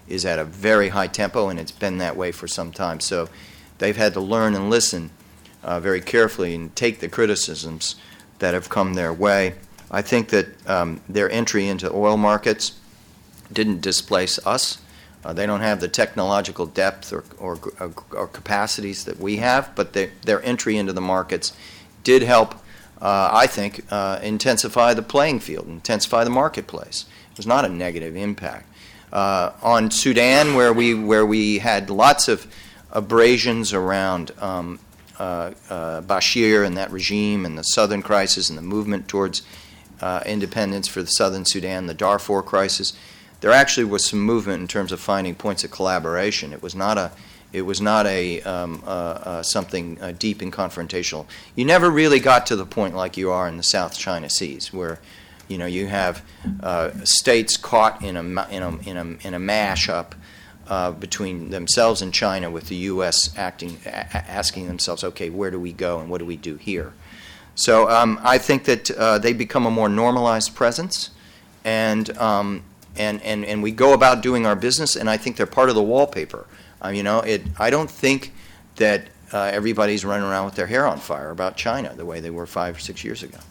is at a very high tempo, and it's been that way for some time. So they've had to learn and listen uh, very carefully and take the criticisms that have come their way. I think that um, their entry into oil markets didn't displace us. Uh, they don't have the technological depth or, or, or capacities that we have, but they, their entry into the markets did help, uh, I think, uh, intensify the playing field, intensify the marketplace. It was not a negative impact. Uh, on Sudan, where we where we had lots of abrasions around um, uh, uh, Bashir and that regime and the southern crisis and the movement towards uh, independence for the southern Sudan, the Darfur crisis, there actually was some movement in terms of finding points of collaboration. It was not a it was not a um, uh, uh, something uh, deep and confrontational. You never really got to the point like you are in the South China Seas, where you know you have uh, states caught in a in a in a, in a mash-up uh, between themselves and China, with the U S acting a- asking themselves, okay, where do we go and what do we do here? So um, I think that uh, they become a more normalized presence, and um, and, and and we go about doing our business, and I think they're part of the wallpaper. Uh, you know, it. I don't think that uh, everybody's running around with their hair on fire about China the way they were five or six years ago.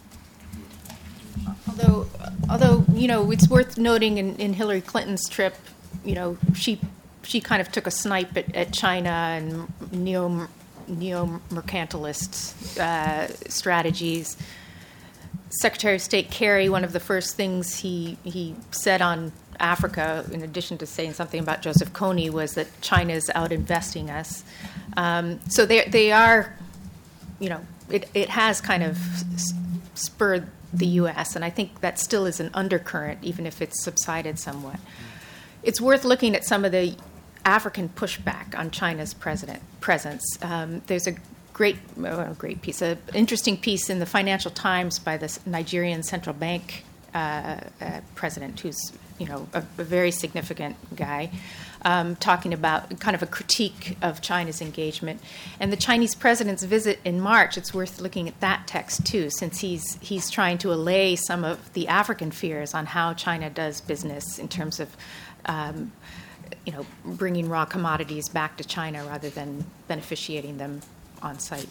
Although, although you know, it's worth noting in, in Hillary Clinton's trip, you know, she she kind of took a snipe at, at China and neo neo mercantilist uh, strategies. Secretary of State Kerry, one of the first things he he said on Africa, in addition to saying something about Joseph Kony, was that China is out investing us. Um, so they they are, you know, it it has kind of spurred the U S, and I think that still is an undercurrent, even if it's subsided somewhat. It's worth looking at some of the African pushback on China's president presence. Um, there's a great, well, great piece, an interesting piece in the Financial Times by the Nigerian central bank uh, uh, president, who's you know a, a very significant guy, um, talking about kind of a critique of China's engagement. And the Chinese president's visit in March, it's worth looking at that text too, since he's he's trying to allay some of the African fears on how China does business in terms of um, you know, bringing raw commodities back to China rather than beneficiating them on site.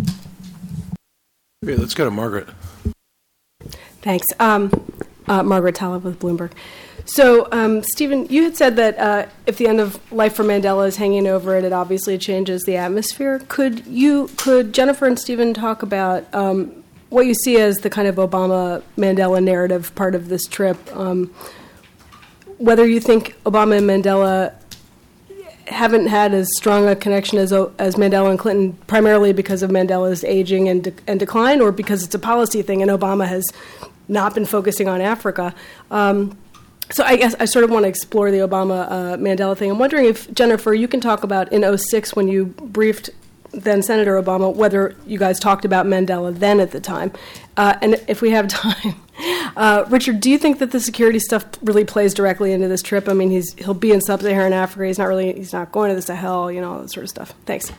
Okay, let's go to Margaret. Thanks. Um, uh, Margaret Talib with Bloomberg. So, um, Stephen, you had said that uh, if the end of life for Mandela is hanging over it, it obviously changes the atmosphere. Could you, could Jennifer and Stephen talk about um, what you see as the kind of Obama-Mandela narrative part of this trip? Um, whether you think Obama and Mandela haven't had as strong a connection as as Mandela and Clinton, primarily because of Mandela's aging and de- and decline, or because it's a policy thing and Obama has not been focusing on Africa. Um, so I guess I sort of want to explore the Obama-Mandela uh, thing. I'm wondering if, Jennifer, you can talk about in oh six when you briefed then Senator Obama, whether you guys talked about Mandela then at the time. Uh, and if we have time, uh, Richard, do you think that the security stuff really plays directly into this trip? I mean, he's he'll be in sub-Saharan Africa. He's not really he's not going to the Sahel, you know, all that sort of stuff. Thanks.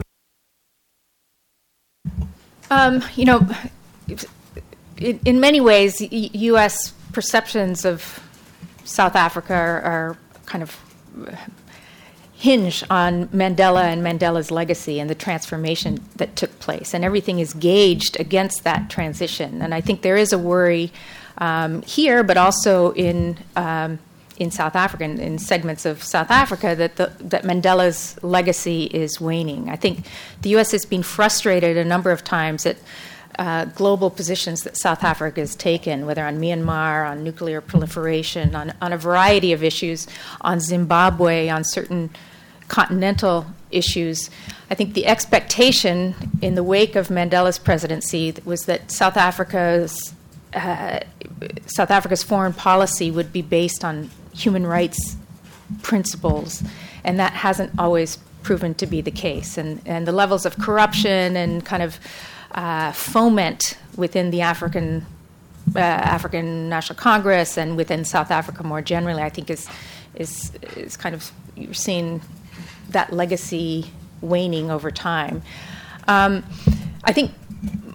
Um, you know, in, in many ways, U S perceptions of South Africa are, are kind of hinge on Mandela and Mandela's legacy and the transformation that took place. And everything is gauged against that transition. And I think there is a worry um, here, but also in um, in South Africa, in, in segments of South Africa, that the, that Mandela's legacy is waning. I think the U S has been frustrated a number of times at uh, global positions that South Africa has taken, whether on Myanmar, on nuclear proliferation, on, on a variety of issues, on Zimbabwe, on certain continental issues. I think the expectation in the wake of Mandela's presidency was that South Africa's uh, South Africa's foreign policy would be based on human rights principles, and that hasn't always proven to be the case. And, and the levels of corruption and kind of uh, foment within the African uh, African National Congress and within South Africa more generally, I think is is is kind of, you're seeing that legacy waning over time. Um, I think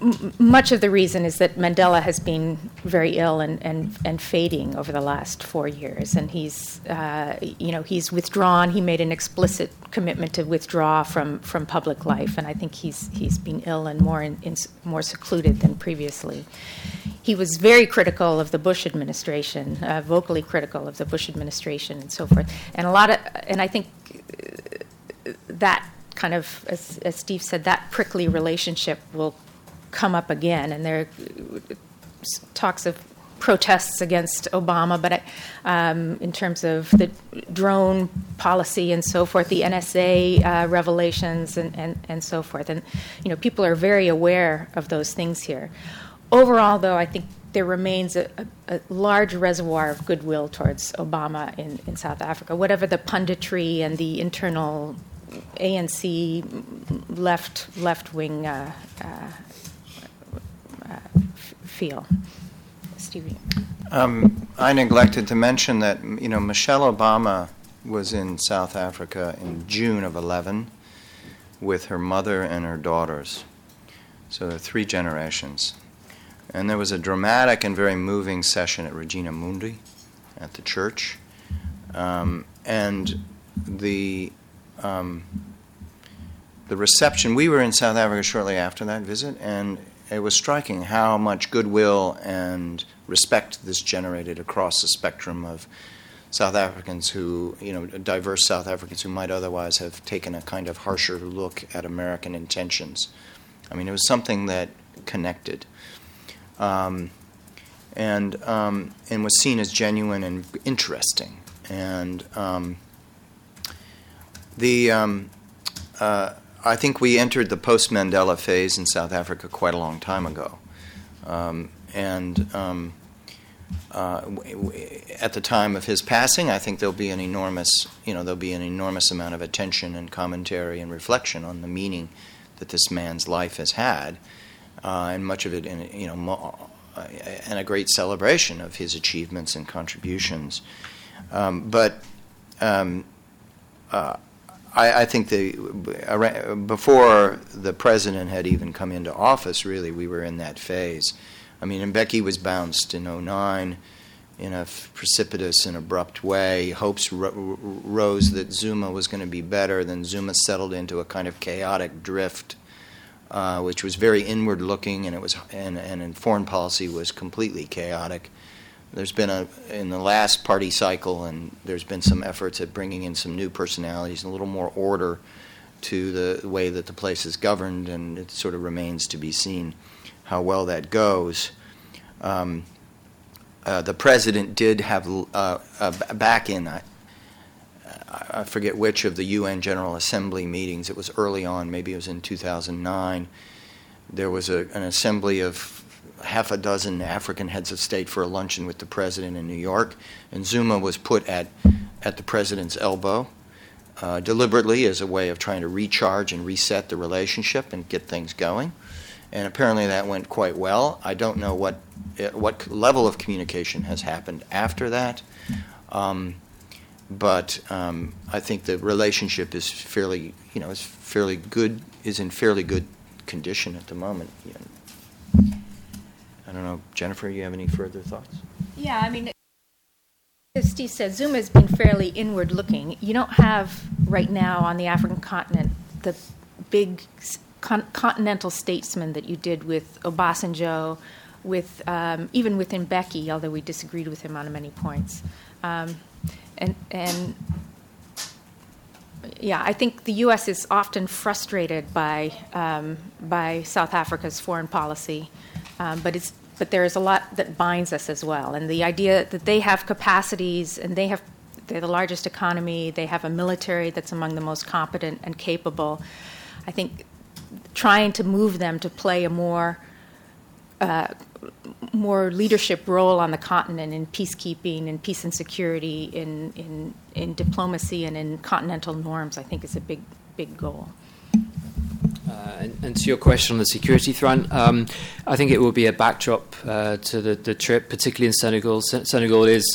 m- much of the reason is that Mandela has been very ill and, and, and fading over the last four years, and he's uh, you know he's withdrawn. He made an explicit commitment to withdraw from, from public life, and I think he's he's been ill and more in, in more secluded than previously. He was very critical of the Bush administration, uh, vocally critical of the Bush administration, and so forth. And a lot of, and I think that kind of, as, as Steve said, that prickly relationship will come up again. And there are talks of protests against Obama, but um, in terms of the drone policy and so forth, the N S A uh, revelations and, and, and so forth. And, you know, people are very aware of those things here. Overall, though, I think there remains a, a, a large reservoir of goodwill towards Obama in, in South Africa, whatever the punditry and the internal A N C left left wing uh, uh, uh, feel. Stevie. Um, I neglected to mention that you know Michelle Obama was in South Africa in June of eleven with her mother and her daughters, so there are three generations. And there was a dramatic and very moving session at Regina Mundi at the church. Um, and the um, the reception, we were in South Africa shortly after that visit, and it was striking how much goodwill and respect this generated across the spectrum of South Africans who, you know, diverse South Africans who might otherwise have taken a kind of harsher look at American intentions. I mean, it was something that connected. Um, and um, and was seen as genuine and interesting. And um, the um, uh, I think we entered the post-Mandela phase in South Africa quite a long time ago. Um, and um, uh, w- w- at the time of his passing, I think there'll be an enormous, you know, there'll be an enormous amount of attention and commentary and reflection on the meaning that this man's life has had. Uh, and much of it, in, you know, mo- uh, and a great celebration of his achievements and contributions. Um, but um, uh, I, I think the uh, before the president had even come into office, really, we were in that phase. I mean, Mbeki was bounced in oh nine in a precipitous and abrupt way. Hopes ro- rose that Zuma was going to be better. Then Zuma settled into a kind of chaotic drift. Uh, which was very inward-looking, and it was, and, and in foreign policy was completely chaotic. There's been a in the last party cycle, and there's been some efforts at bringing in some new personalities and a little more order to the way that the place is governed, and it sort of remains to be seen how well that goes. Um, uh, the president did have uh, uh, back in. Uh, I forget which of the U N General Assembly meetings. It was early on, maybe it was in two thousand nine. There was a, an assembly of half a dozen African heads of state for a luncheon with the president in New York, and Zuma was put at, at the president's elbow uh, deliberately as a way of trying to recharge and reset the relationship and get things going. And apparently that went quite well. I don't know what what level of communication has happened after that. Um, But um, I think the relationship is fairly, you know, is fairly good, is in fairly good condition at the moment. I don't know, Jennifer, you have any further thoughts? Yeah, I mean, as Steve said, Zuma has been fairly inward-looking. You don't have right now on the African continent the big con- continental statesmen that you did with Obasanjo, with um, even with Mbeki, although we disagreed with him on many points. Um, And, and yeah, I think the U S is often frustrated by um, by South Africa's foreign policy, um, but it's but there is a lot that binds us as well. And the idea that they have capacities, and they have they're the largest economy, they have a military that's among the most competent and capable. I think trying to move them to play a more uh, more leadership role on the continent in peacekeeping, in peace and security, in, in in diplomacy, and in continental norms, I think is a big, big goal. Uh, and, and to your question on the security front, um, I think it will be a backdrop uh, to the, the trip, particularly in Senegal. Sen- Senegal is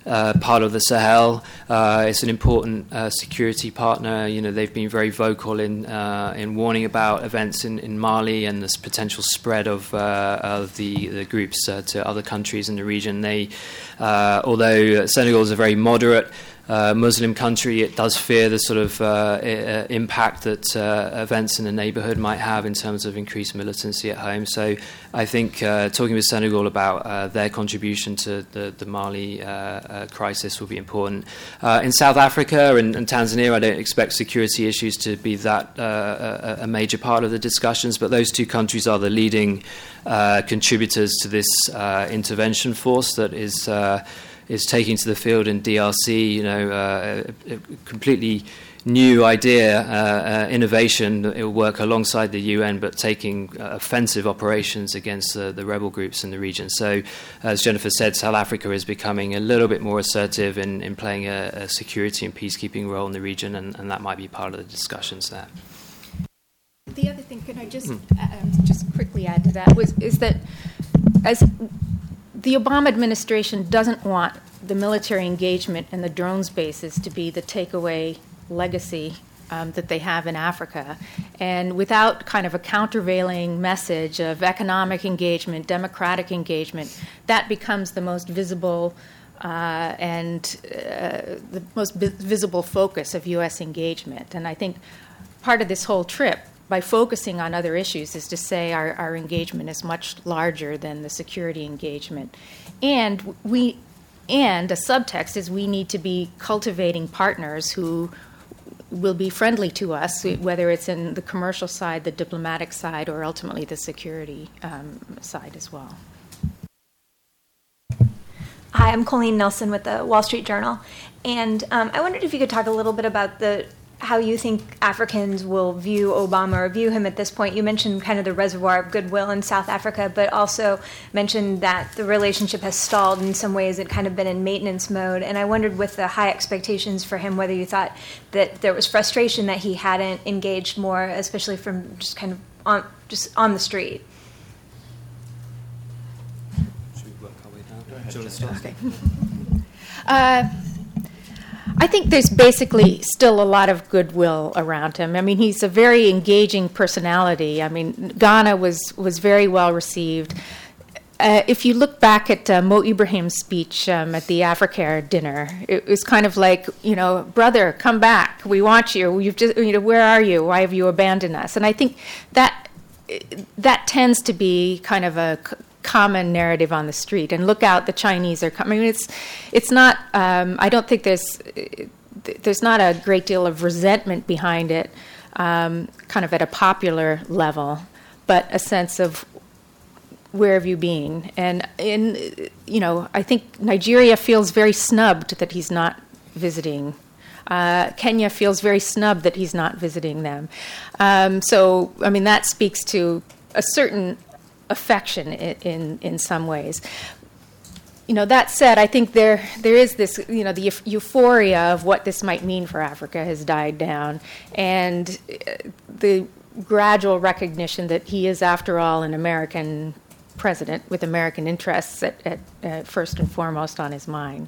uh, part of the Sahel. Uh, it's an important uh, security partner. You know, they've been very vocal in uh, in warning about events in, in Mali and this potential spread of uh, of the the groups uh, to other countries in the region. They, uh, although Senegal is a very moderate Uh, Muslim country, it does fear the sort of uh, uh, impact that uh, events in the neighborhood might have in terms of increased militancy at home. So I think uh, talking with Senegal about uh, their contribution to the, the Mali uh, uh, crisis will be important. Uh, in South Africa and, and Tanzania, I don't expect security issues to be that uh, a, a major part of the discussions, but those two countries are the leading uh, contributors to this uh, intervention force that is uh, is taking to the field in D R C, you know, uh, a, a completely new idea, uh, uh, innovation. It will work alongside the U N, but taking uh, offensive operations against uh, the rebel groups in the region. So, as Jennifer said, South Africa is becoming a little bit more assertive in, in playing a, a security and peacekeeping role in the region, and, and that might be part of the discussions there. The other thing, can I just mm. uh, just quickly add to that, was is that as the Obama administration doesn't want the military engagement and the drones bases to be the takeaway legacy um, that they have in Africa. And without kind of a countervailing message of economic engagement, democratic engagement, that becomes the most visible uh, and uh, the most vi- visible focus of U S engagement. And I think part of this whole trip, by focusing on other issues, is to say our, our engagement is much larger than the security engagement. And we, and a subtext is we need to be cultivating partners who will be friendly to us, whether it's in the commercial side, the diplomatic side, or ultimately the security um, side as well. Hi, I'm Colleen Nelson with the Wall Street Journal. And um, I wondered if you could talk a little bit about the how you think Africans will view Obama or view him at this point. You mentioned kind of the reservoir of goodwill in South Africa, but also mentioned that the relationship has stalled in some ways. It kind of been in maintenance mode. And I wondered, with the high expectations for him, whether you thought that there was frustration that he hadn't engaged more, especially from just kind of on, just on the street. Should we work our way down? Go ahead. Do you want to start? Okay. uh, I think there's basically still a lot of goodwill around him. I mean, he's a very engaging personality. I mean, Ghana was, was very well received. Uh, if you look back at uh, Mo Ibrahim's speech um, at the Africare dinner, it was kind of like, you know, brother, come back. We want you. You've just, you know, where are you? Why have you abandoned us? And I think that that tends to be kind of a common narrative on the street. And look out, the Chinese are coming. I mean, it's it's not. Um, I don't think there's there's not a great deal of resentment behind it, um, kind of at a popular level, but a sense of where have you been? And in you know, I think Nigeria feels very snubbed that he's not visiting. Uh, Kenya feels very snubbed that he's not visiting them. Um, so, I mean, that speaks to a certain affection in, in, in some ways. You know, that said, I think there there is this, you know, the euphoria of what this might mean for Africa has died down, and the gradual recognition that he is, after all, an American president with American interests at, at, at first and foremost on his mind.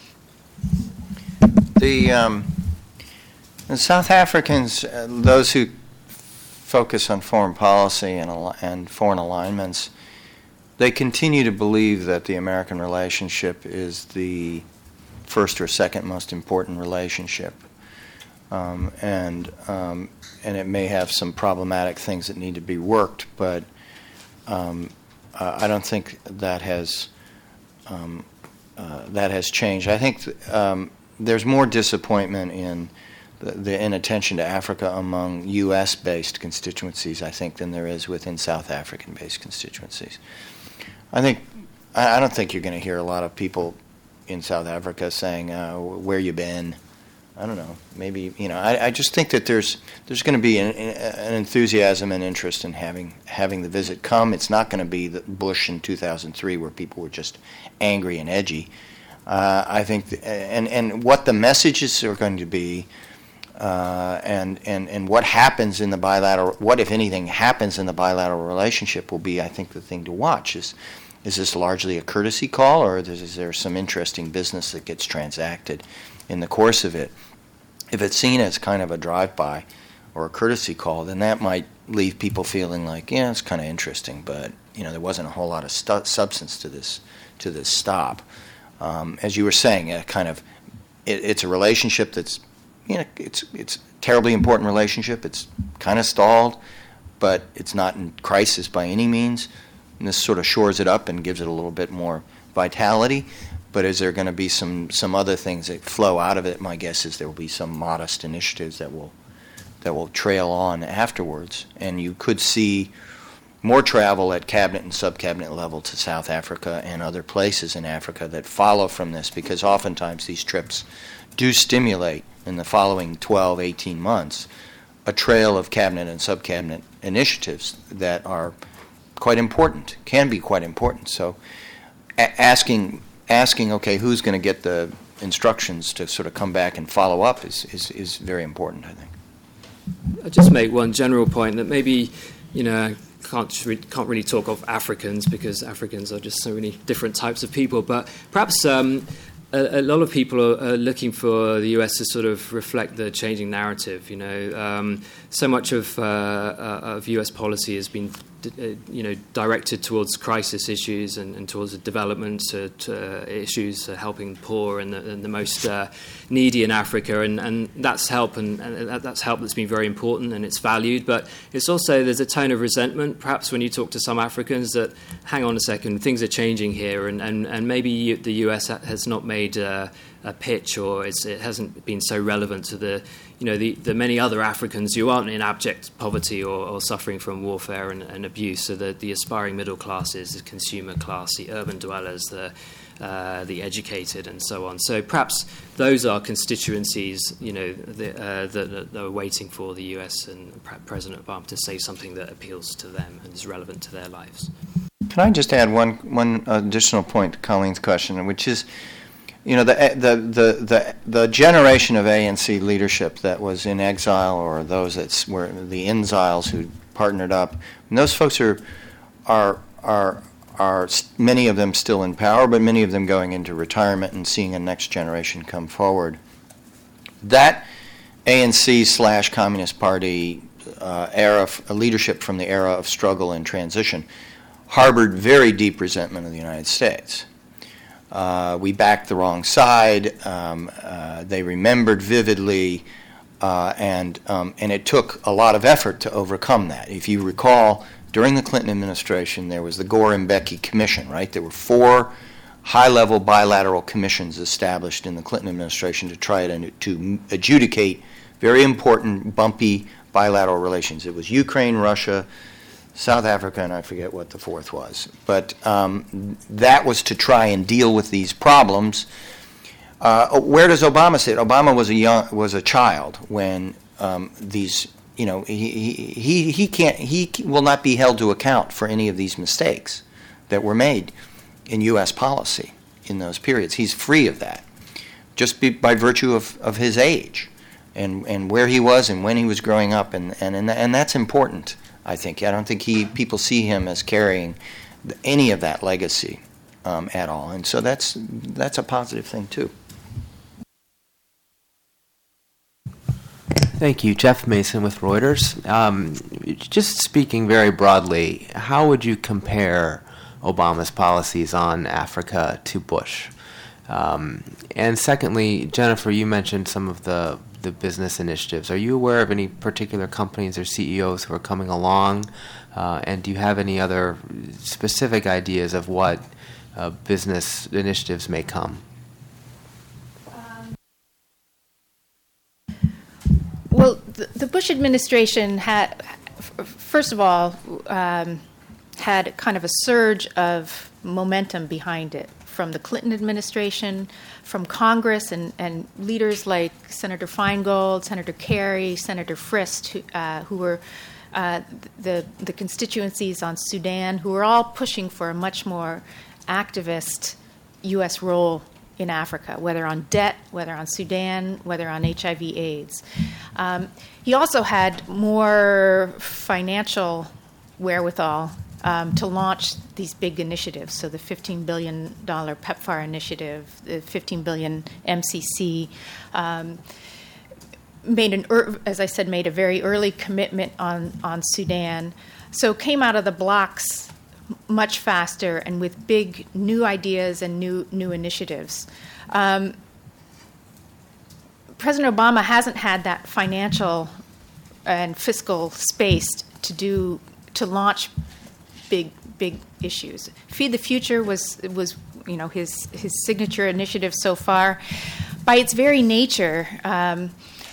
The, um, the South Africans, uh, those who focus on foreign policy and, al- and foreign alignments, they continue to believe that the American relationship is the first or second most important relationship. Um, and, um, and it may have some problematic things that need to be worked, but um, uh, I don't think that has, um, uh, that has changed. I think th- um, there's more disappointment in the, the inattention to Africa among U S-based constituencies, I think, than there is within South African-based constituencies. I think I, I don't think you're going to hear a lot of people in South Africa saying, uh, "Where you been?" I don't know. Maybe you know. I, I just think that there's there's going to be an, an enthusiasm and interest in having having the visit come. It's not going to be the Bush in two thousand three where people were just angry and edgy. Uh, I think, th- and and what the messages are going to be, uh, and and and what happens in the bilateral, what if anything happens in the bilateral relationship will be, I think, the thing to watch. Is is this largely a courtesy call, or is there some interesting business that gets transacted in the course of it? If it's seen as kind of a drive-by or a courtesy call, then that might leave people feeling like, yeah, it's kind of interesting, but you know, there wasn't a whole lot of stu- substance to this to this stop. Um, as you were saying, a kind of it, it's a relationship that's, you know, it's it's a terribly important relationship. It's kind of stalled, but it's not in crisis by any means. And this sort of shores it up and gives it a little bit more vitality. But is there going to be some, some other things that flow out of it? My guess is there will be some modest initiatives that will that will trail on afterwards. And you could see more travel at cabinet and sub-cabinet level to South Africa and other places in Africa that follow from this, because oftentimes these trips do stimulate in the following twelve, eighteen months a trail of cabinet and sub-cabinet initiatives that are quite important, can be quite important. So a- asking, asking, okay, who's going to get the instructions to sort of come back and follow up is, is, is very important, I think. I'll just make one general point that maybe, you know, can't re- can't really talk of Africans because Africans are just so many different types of people, but perhaps um, a, a lot of people are, are looking for the U S to sort of reflect the changing narrative. You know, um, so much of uh, uh, of U S policy has been, uh, you know, directed towards crisis issues and, and towards the development to, to uh, issues, uh, helping the poor and the, and the most uh, needy in Africa, and, and that's help, and, and that's help that's been very important and it's valued. But it's also, there's a tone of resentment, perhaps when you talk to some Africans, that hang on a second, things are changing here, and, and, and maybe you, the U S has not made uh, a pitch, or it's, it hasn't been so relevant to the, you know, the, the many other Africans who aren't in abject poverty or, or suffering from warfare and, and abuse. So the, the aspiring middle classes, the consumer class, the urban dwellers, the uh, the educated, and so on. So perhaps those are constituencies, you know, the, uh, that, that are waiting for the U S and President Obama to say something that appeals to them and is relevant to their lives. Can I just add one one additional point to Colleen's question, which is, you know, the the the the, the generation of A N C leadership that was in exile, or those that were the exiles who partnered up, and those folks are are are are many of them still in power, but many of them going into retirement and seeing a next generation come forward. That A N C slash Communist Party uh, era, f- leadership from the era of struggle and transition, harbored very deep resentment of the United States. Uh, we backed the wrong side. Um, uh, they remembered vividly, uh, and um, and it took a lot of effort to overcome that. If you recall, during the Clinton administration, there was the Gore and Becky Commission, right? There were four high-level bilateral commissions established in the Clinton administration to try to, to adjudicate very important, bumpy bilateral relations. It was Ukraine, Russia, South Africa, and I forget what the fourth was. But um, that was to try and deal with these problems. Uh, where does Obama sit? Obama was a young, was a child when um, these, you know, he, he he can't he will not be held to account for any of these mistakes that were made in U S policy in those periods. He's free of that, just be, by virtue of, of his age and and where he was and when he was growing up, and and and, and that's important. I think. I don't think he people see him as carrying any of that legacy um, at all, and so that's that's a positive thing too. Thank you, Jeff Mason with Reuters. Um, just speaking very broadly, how would you compare Obama's policies on Africa to Bush? Um, and secondly, Jennifer, you mentioned some of the the business initiatives. Are you aware of any particular companies or C E Os who are coming along? Uh, and do you have any other specific ideas of what uh, business initiatives may come? Um, well, the, the Bush administration had, first of all, um, had kind of a surge of momentum behind it from the Clinton administration, from Congress, and, and leaders like Senator Feingold, Senator Kerry, Senator Frist, who, uh, who were uh, the the constituencies on Sudan, who were all pushing for a much more activist U S role in Africa, whether on debt, whether on Sudan, whether on H I V AIDS. Um, he also had more financial wherewithal um, to launch these big initiatives. So the fifteen billion dollars PEPFAR initiative, the fifteen billion dollars M C C, um, made an, as I said, made a very early commitment on, on Sudan. So came out of the blocks much faster and with big new ideas and new new initiatives. Um, President Obama hasn't had that financial and fiscal space to do to launch big big issues. Feed the Future was was you know his his signature initiative so far. By its very nature, um,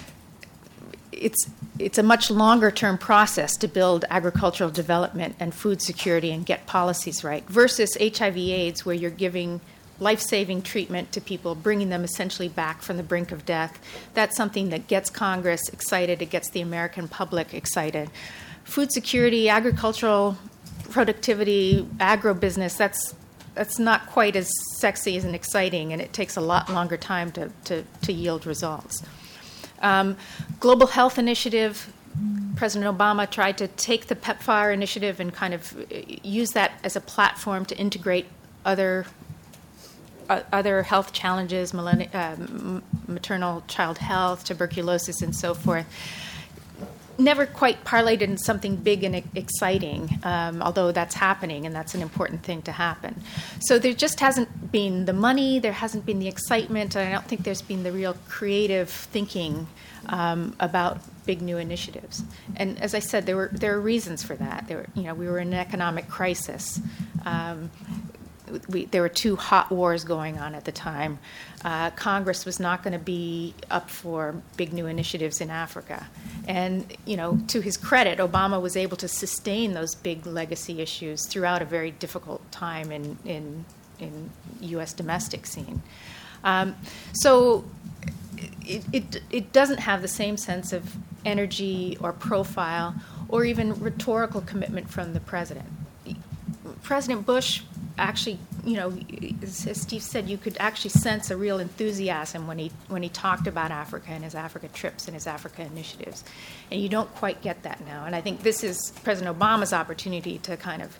it's it's a much longer term process to build agricultural development and food security and get policies right versus H I V/AIDS, where you're giving life-saving treatment to people, bringing them essentially back from the brink of death. That's something that gets Congress excited. It gets the American public excited. Food security, agricultural productivity, agribusiness, that's that's not quite as sexy and exciting, and it takes a lot longer time to, to, to yield results. Um, Global Health Initiative, President Obama tried to take the PEPFAR initiative and kind of use that as a platform to integrate other uh, other health challenges, millenni- uh, maternal child health, tuberculosis, and so forth. Never quite parlayed into something big and exciting, um, although that's happening, and that's an important thing to happen. So there just hasn't been the money, there hasn't been the excitement, and I don't think there's been the real creative thinking um, about big new initiatives. And as I said, there were there are reasons for that. There were, you know, we were in an economic crisis. Um, we, there were two hot wars going on at the time. Uh, Congress was not going to be up for big new initiatives in Africa. And, you know, to his credit, Obama was able to sustain those big legacy issues throughout a very difficult time in in, in U S domestic scene. Um, so it, it it doesn't have the same sense of energy or profile or even rhetorical commitment from the president. President Bush actually, you know, as Steve said, you could actually sense a real enthusiasm when he when he talked about Africa and his Africa trips and his Africa initiatives. And you don't quite get that now. And I think this is President Obama's opportunity to kind of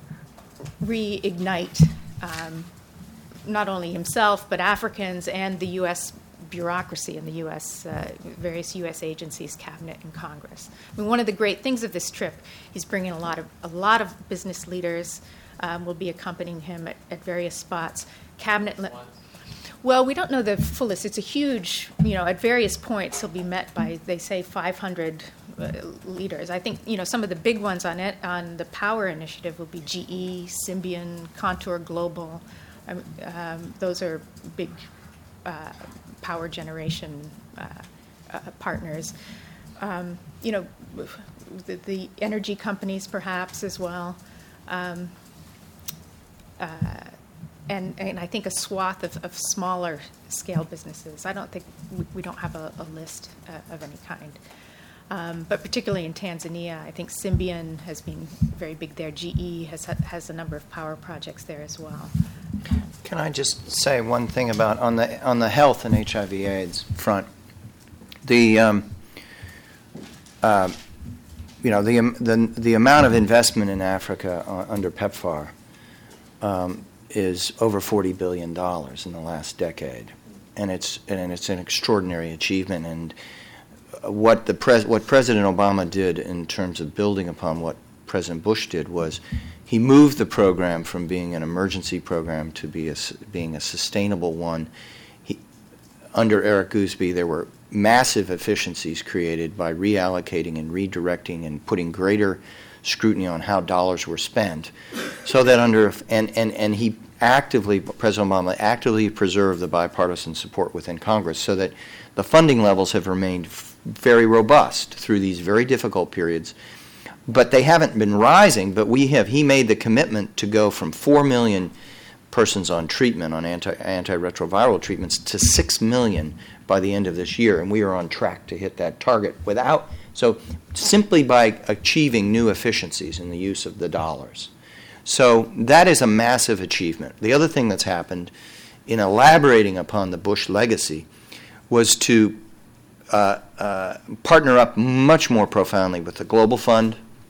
reignite um, not only himself, but Africans and the U S bureaucracy and the U S, uh, various U S agencies, cabinet, and Congress. I mean, one of the great things of this trip, he's bringing a lot of a lot of business leaders. Um, will be accompanying him at, at various spots. Cabinet. Le- well, we don't know the full list. It's a huge, you know, at various points he'll be met by, they say, five hundred uh, leaders. I think, you know, some of the big ones on it, on the power initiative will be G E, Symbion, Contour Global. Um, um, those are big uh, power generation uh, uh, partners. Um, you know, the, the energy companies perhaps as well. Um, Uh, and, and I think a swath of, of smaller scale businesses. I don't think we, we don't have a, a list uh, of any kind. Um, but particularly in Tanzania, I think Symbion has been very big there. G E has has a number of power projects there as well. Can I just say one thing about on the on the health and H I V/AIDS front? The um, uh, you know the the the amount of investment in Africa uh, under PEPFAR. Um, is over forty billion dollars in the last decade, and it's and it's an extraordinary achievement. And what the pres- what President Obama did in terms of building upon what President Bush did was he moved the program from being an emergency program to be a, being a sustainable one. He, under Eric Gooseby, there were massive efficiencies created by reallocating and redirecting and putting greater scrutiny on how dollars were spent, so that under and, and, and he actively, President Obama actively preserved the bipartisan support within Congress, so that the funding levels have remained f- very robust through these very difficult periods. But they haven't been rising. But we have. He made the commitment to go from four million persons on treatment on anti antiretroviral treatments to six million by the end of this year, and we are on track to hit that target without. So simply by achieving new efficiencies in the use of the dollars. So that is a massive achievement. The other thing that's happened in elaborating upon the Bush legacy was to uh, uh, partner up much more profoundly with the Global Fund,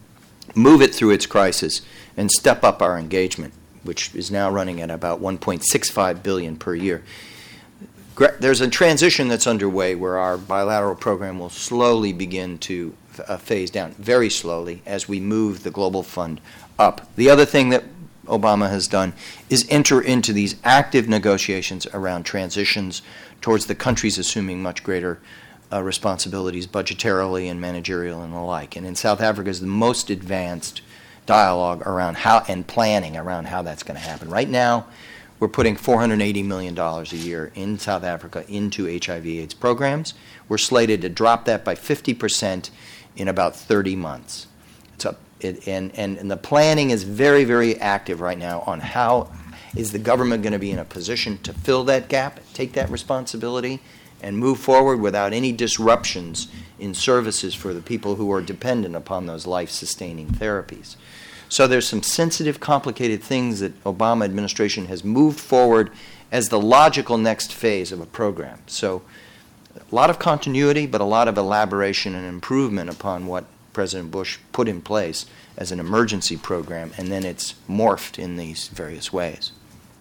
move it through its crisis, and step up our engagement, which is now running at about one point six five billion dollars per year. There's a transition that's underway where our bilateral program will slowly begin to uh, phase down, very slowly, as we move the Global Fund up. The other thing that Obama has done is enter into these active negotiations around transitions towards the countries assuming much greater uh, responsibilities budgetarily and managerial and the like. And in South Africa is the most advanced dialogue around how and planning around how that's going to happen. Right now, we're putting four hundred eighty million dollars a year in South Africa into H I V AIDS programs. We're slated to drop that by fifty percent in about thirty months. It's up, it, and, and, and the planning is very, very active right now on how is the government going to be in a position to fill that gap, take that responsibility, and move forward without any disruptions in services for the people who are dependent upon those life-sustaining therapies. So there's some sensitive, complicated things that Obama administration has moved forward as the logical next phase of a program. So a lot of continuity, but a lot of elaboration and improvement upon what President Bush put in place as an emergency program, and then it's morphed in these various ways.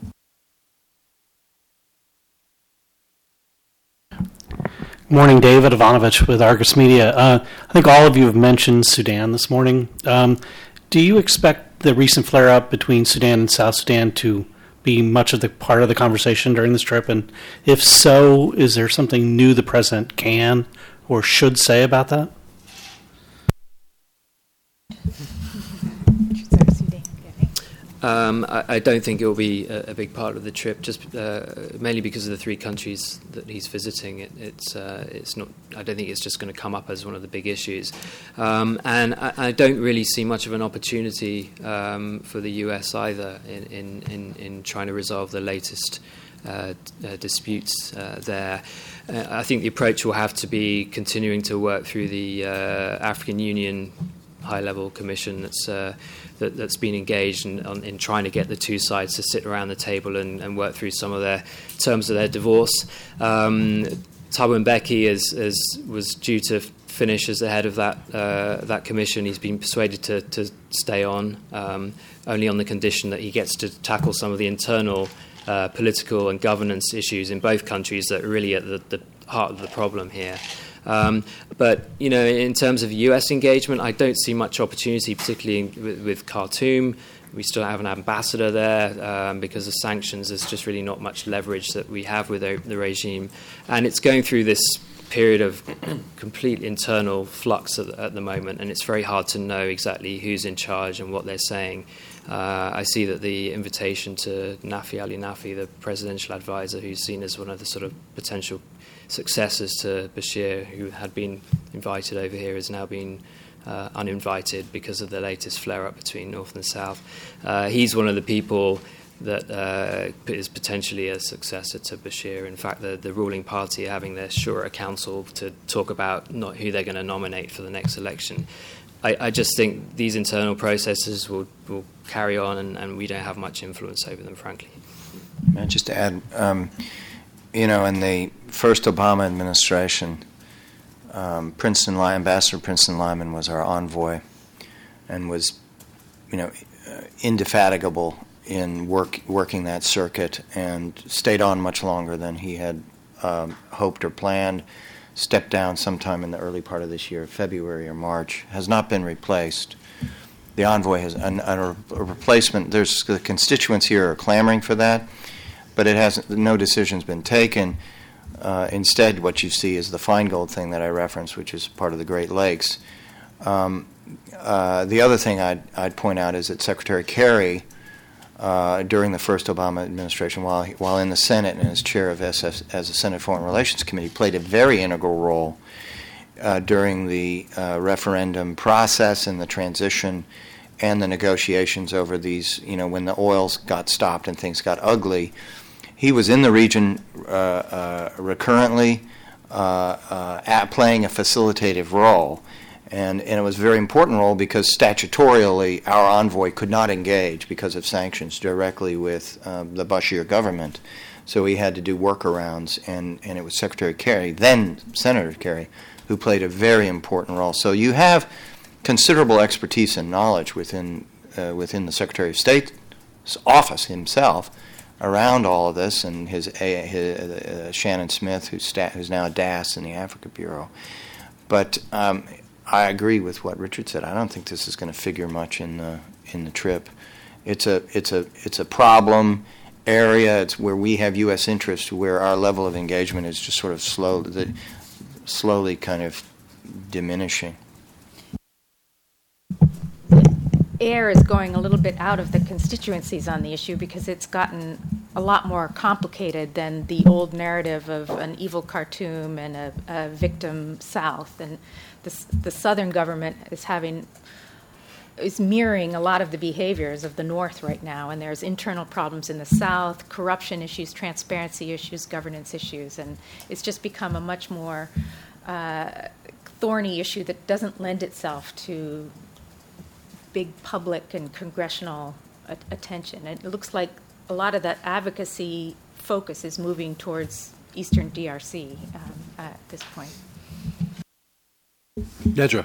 Morning, David Ivanovich with Argus Media. Uh, I think all of you have mentioned Sudan this morning. Um, do you expect the recent flare-up between Sudan and South Sudan to be much of the part of the conversation during this trip? And if so, is there something new the president can or should say about that? Um, I, I don't think it will be a, a big part of the trip, just uh, mainly because of the three countries that he's visiting. It, it's uh, it's not. I don't think it's just going to come up as one of the big issues, um, and I, I don't really see much of an opportunity um, for the U S either in in, in, in trying to resolve the latest uh, uh, disputes uh, there. Uh, I think the approach will have to be continuing to work through the uh, African Union high-level commission that's uh, that, that's been engaged in, on, in trying to get the two sides to sit around the table and, and work through some of their terms of their divorce. Um, Thabo Mbeki is, is, was due to finish as the head of that uh, that commission. He's been persuaded to, to stay on, um, only on the condition that he gets to tackle some of the internal uh, political and governance issues in both countries that are really at the, the heart of the problem here. Um, but, you know, in terms of U S engagement, I don't see much opportunity, particularly in, with, with Khartoum. We still have an ambassador there um, because of sanctions. There's just really not much leverage that we have with the, the regime. And it's going through this period of complete internal flux at, at the moment, and it's very hard to know exactly who's in charge and what they're saying. Uh, I see that the invitation to Nafi Ali Nafi, the presidential advisor, who's seen as one of the sort of potential successors to Bashir, who had been invited over here, has now been uh, uninvited because of the latest flare-up between North and South. Uh, he's one of the people that uh, is potentially a successor to Bashir. In fact, the, the ruling party are having their Shura Council to talk about not who they're going to nominate for the next election. I, I just think these internal processes will, will carry on, and, and we don't have much influence over them, frankly. And just to add, um, you know, in the first Obama administration, um, Princeton Ambassador Princeton Lyman was our envoy and was, you know, uh, indefatigable in work, working that circuit, and stayed on much longer than he had um, hoped or planned. Stepped down sometime in the early part of this year, February or March. Has not been replaced. The envoy has an, a, a replacement. There's the constituents here are clamoring for that, but it hasn't. No decision's been taken. Uh, instead, what you see is the Feingold thing that I referenced, which is part of the Great Lakes. Um, uh, the other thing I'd, I'd point out is that Secretary Kerry, Uh, during the first Obama administration, while he, while in the Senate and as chair of S F, as a Senate Foreign Relations Committee, played a very integral role uh, during the uh, referendum process and the transition and the negotiations over these, you know, when the oils got stopped and things got ugly. He was in the region uh, uh, recurrently, uh, uh, at playing a facilitative role. And, and it was a very important role because statutorily our envoy could not engage because of sanctions directly with um, the Bashir government. So he had to do workarounds, and, and it was Secretary Kerry, then Senator Kerry, who played a very important role. So you have considerable expertise and knowledge within uh, within the Secretary of State's office himself around all of this, and his, his uh, Shannon Smith, who's, sta- who's now a D A S in the Africa Bureau. But um, I agree with what Richard said. I don't think this is going to figure much in the in the trip. It's a it's a it's a problem area. It's where we have U S interest, where our level of engagement is just sort of slow, the, slowly kind of diminishing. Air is going a little bit out of the constituencies on the issue because it's gotten a lot more complicated than the old narrative of an evil Khartoum and a, a victim South. And the, the Southern government is having is mirroring a lot of the behaviors of the North right now, and there's internal problems in the South, corruption issues, transparency issues, governance issues, and it's just become a much more uh, thorny issue that doesn't lend itself to big public and congressional a- attention. It looks like a lot of that advocacy focus is moving towards Eastern D R C um, at this point. Nedra.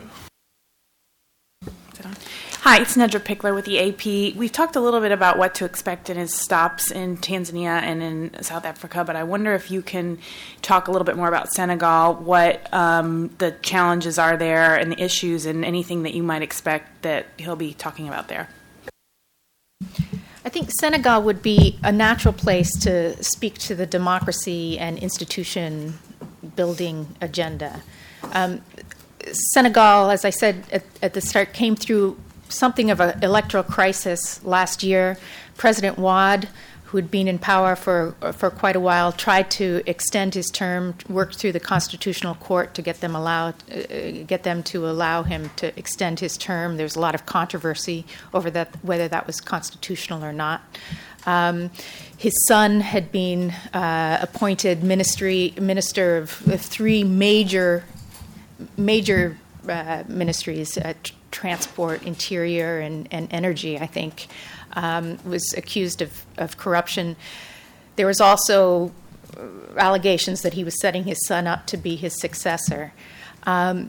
Hi, it's Nedra Pickler with the A P. We've talked a little bit about what to expect in his stops in Tanzania and in South Africa, but I wonder if you can talk a little bit more about Senegal, what um, the challenges are there and the issues and anything that you might expect that he'll be talking about there. I think Senegal would be a natural place to speak to the democracy and institution building agenda. Um, Senegal, as I said at, at the start, came through something of an electoral crisis last year. President Wade, who had been in power for for quite a while, tried to extend his term, worked through the Constitutional Court to get them allowed, uh, get them to allow him to extend his term. There was a lot of controversy over that, whether that was constitutional or not. Um, his son had been uh, appointed ministry minister of, of three major major uh, ministries, uh, t- transport, interior, and, and energy, I think, um, was accused of, of corruption. There was also allegations that he was setting his son up to be his successor. Um,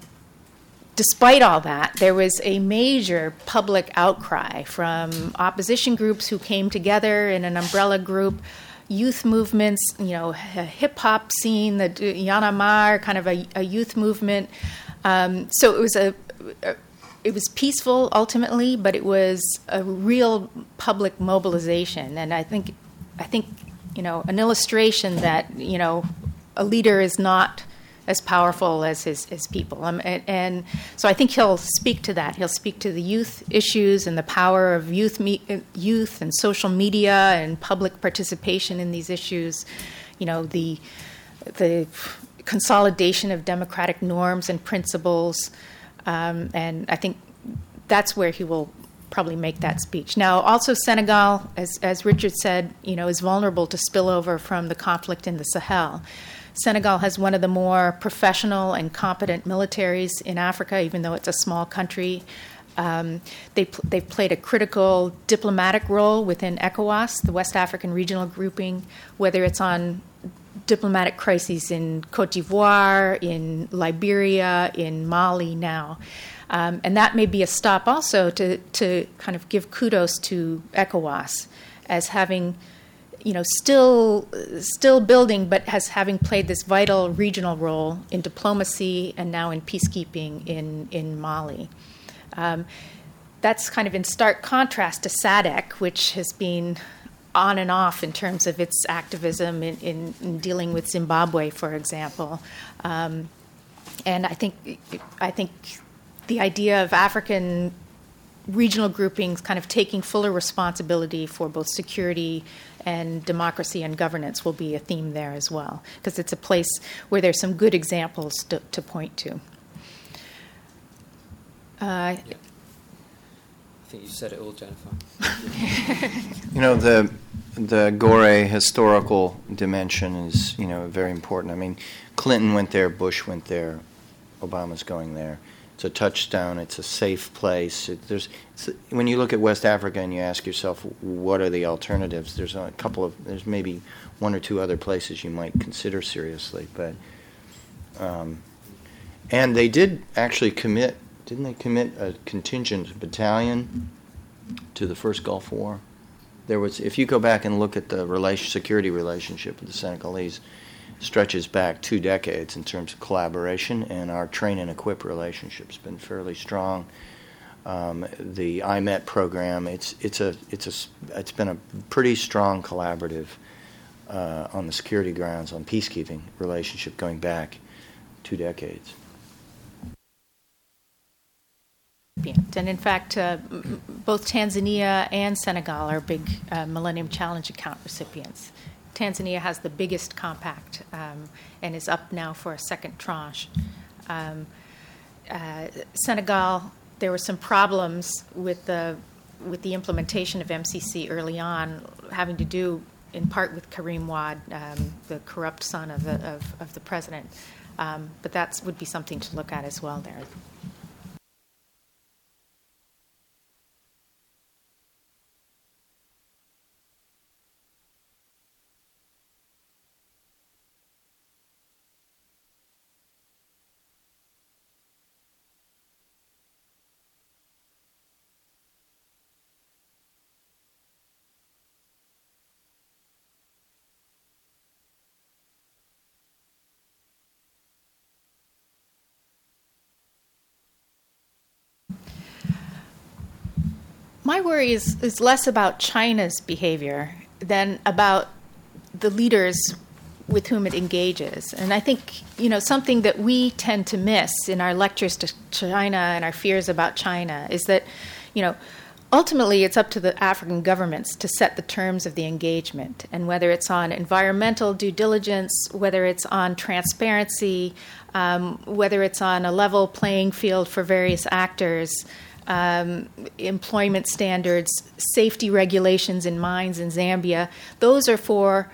despite all that, there was a major public outcry from opposition groups who came together in an umbrella group, youth movements, you know, a hip-hop scene, the Y'en a marre, kind of a, a youth movement. Um, so it was a, a it was peaceful ultimately, but it was a real public mobilization. And I think, I think, you know, an illustration that, you know, a leader is not as powerful as his, his people. Um, and, and so I think he'll speak to that. He'll speak to the youth issues and the power of youth, me, youth and social media and public participation in these issues. You know, the the consolidation of democratic norms and principles. Um, and I think that's where he will probably make that speech. Now, also Senegal, as, as Richard said, you know, is vulnerable to spillover from the conflict in the Sahel. Senegal has one of the more professional and competent militaries in Africa, even though it's a small country. Um, they, they've played a critical diplomatic role within ECOWAS, the West African regional grouping, whether it's on diplomatic crises in Cote d'Ivoire, in Liberia, in Mali now. Um, and that may be a stop also to, to kind of give kudos to ECOWAS as having, you know, still still building, but as having played this vital regional role in diplomacy and now in peacekeeping in, in Mali. Um, that's kind of in stark contrast to SADC, which has been on and off in terms of its activism in, in, in dealing with Zimbabwe, for example. Um, and I think I think the idea of African regional groupings kind of taking fuller responsibility for both security and democracy and governance will be a theme there as well, because it's a place where there's some good examples to, to point to. Uh, I think you said it all, Jennifer. You know, the the Gore historical dimension is, you know, very important. I mean, Clinton went there, Bush went there, Obama's going there. It's a touchstone. It's a safe place. It, there's it's, when you look at West Africa and you ask yourself, what are the alternatives? There's a couple of there's maybe one or two other places you might consider seriously, but um, and they did actually commit didn't they commit a contingent battalion to the first Gulf War? There was, if you go back and look at the relation, security relationship with the Senegalese, stretches back two decades in terms of collaboration, and our train and equip relationship's been fairly strong. Um, the I M E T program, it's it's a it's a it's been a pretty strong collaborative uh, on the security grounds on peacekeeping relationship going back two decades. And in fact, uh, m- both Tanzania and Senegal are big uh, Millennium Challenge account recipients. Tanzania has the biggest compact um, and is up now for a second tranche. Um, uh, Senegal, there were some problems with the with the implementation of M C C early on, having to do in part with Karim Wade, um, the corrupt son of the of, of the president. Um, but that would be something to look at as well there. My worry is, is less about China's behavior than about the leaders with whom it engages. And I think, you know, something that we tend to miss in our lectures to China and our fears about China is that, you know, ultimately it's up to the African governments to set the terms of the engagement. And whether it's on environmental due diligence, whether it's on transparency, um, whether it's on a level playing field for various actors, Um, employment standards, safety regulations in mines in Zambia, those are for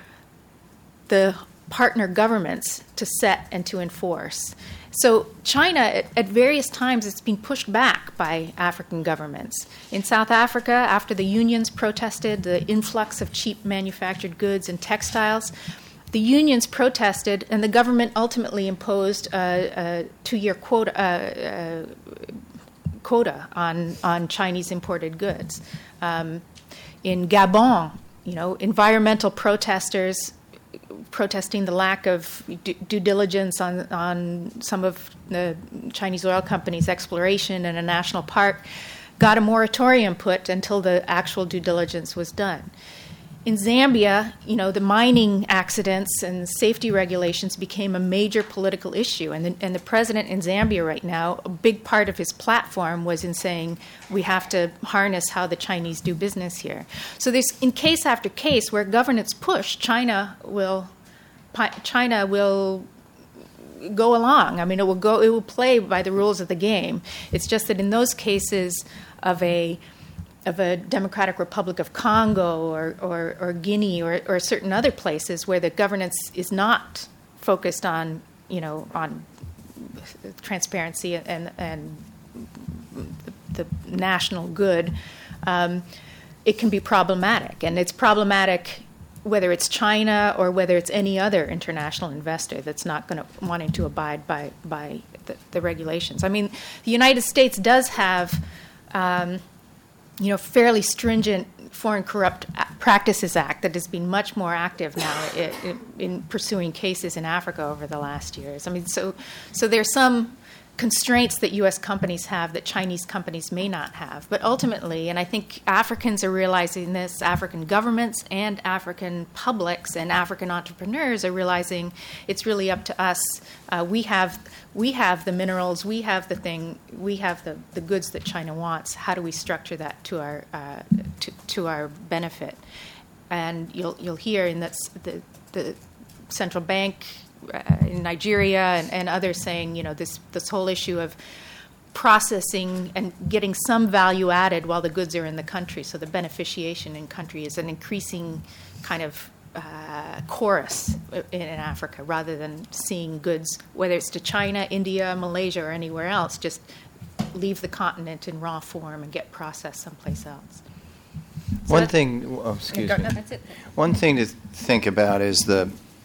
the partner governments to set and to enforce. So China, at, at various times, it's been pushed back by African governments. In South Africa, after the unions protested the influx of cheap manufactured goods and textiles, the unions protested, and the government ultimately imposed a, a two-year quota uh, uh, quota on, on Chinese imported goods. Um, in Gabon, you know, environmental protesters protesting the lack of due, due diligence on, on some of the Chinese oil companies' exploration in a national park got a moratorium put until the actual due diligence was done. In Zambia, you know, the mining accidents and safety regulations became a major political issue. And the, and the president in Zambia right now, a big part of his platform was in saying we have to harness how the Chinese do business here. So there's, in case after case, where governance push, China will, China will go along. I mean, it will go, it will play by the rules of the game. It's just that in those cases of a of a Democratic Republic of Congo or, or, or Guinea or, or certain other places where the governance is not focused on, you know, on transparency and, and the, the national good, um, it can be problematic. And it's problematic whether it's China or whether it's any other international investor that's not going to wanting to abide by, by the, the regulations. I mean, the United States does have um, you know, fairly stringent Foreign Corrupt Practices Act that has been much more active now in, in pursuing cases in Africa over the last years. I mean, so so there's some constraints that U S companies have that Chinese companies may not have. But ultimately, and I think Africans are realizing this, African governments and African publics and African entrepreneurs are realizing it's really up to us. Uh, we have we have the minerals, we have the thing, we have the, the goods that China wants. How do we structure that to our uh, to, to our benefit? And you'll you'll hear in that the the central bank Uh, in Nigeria and, and others saying, you know, this this whole issue of processing and getting some value added while the goods are in the country. So the beneficiation in country is an increasing kind of uh, chorus in, in Africa, rather than seeing goods, whether it's to China, India, Malaysia, or anywhere else, just leave the continent in raw form and get processed someplace else. So One thing, oh, excuse no, me. no, that's it. One thing to think about is the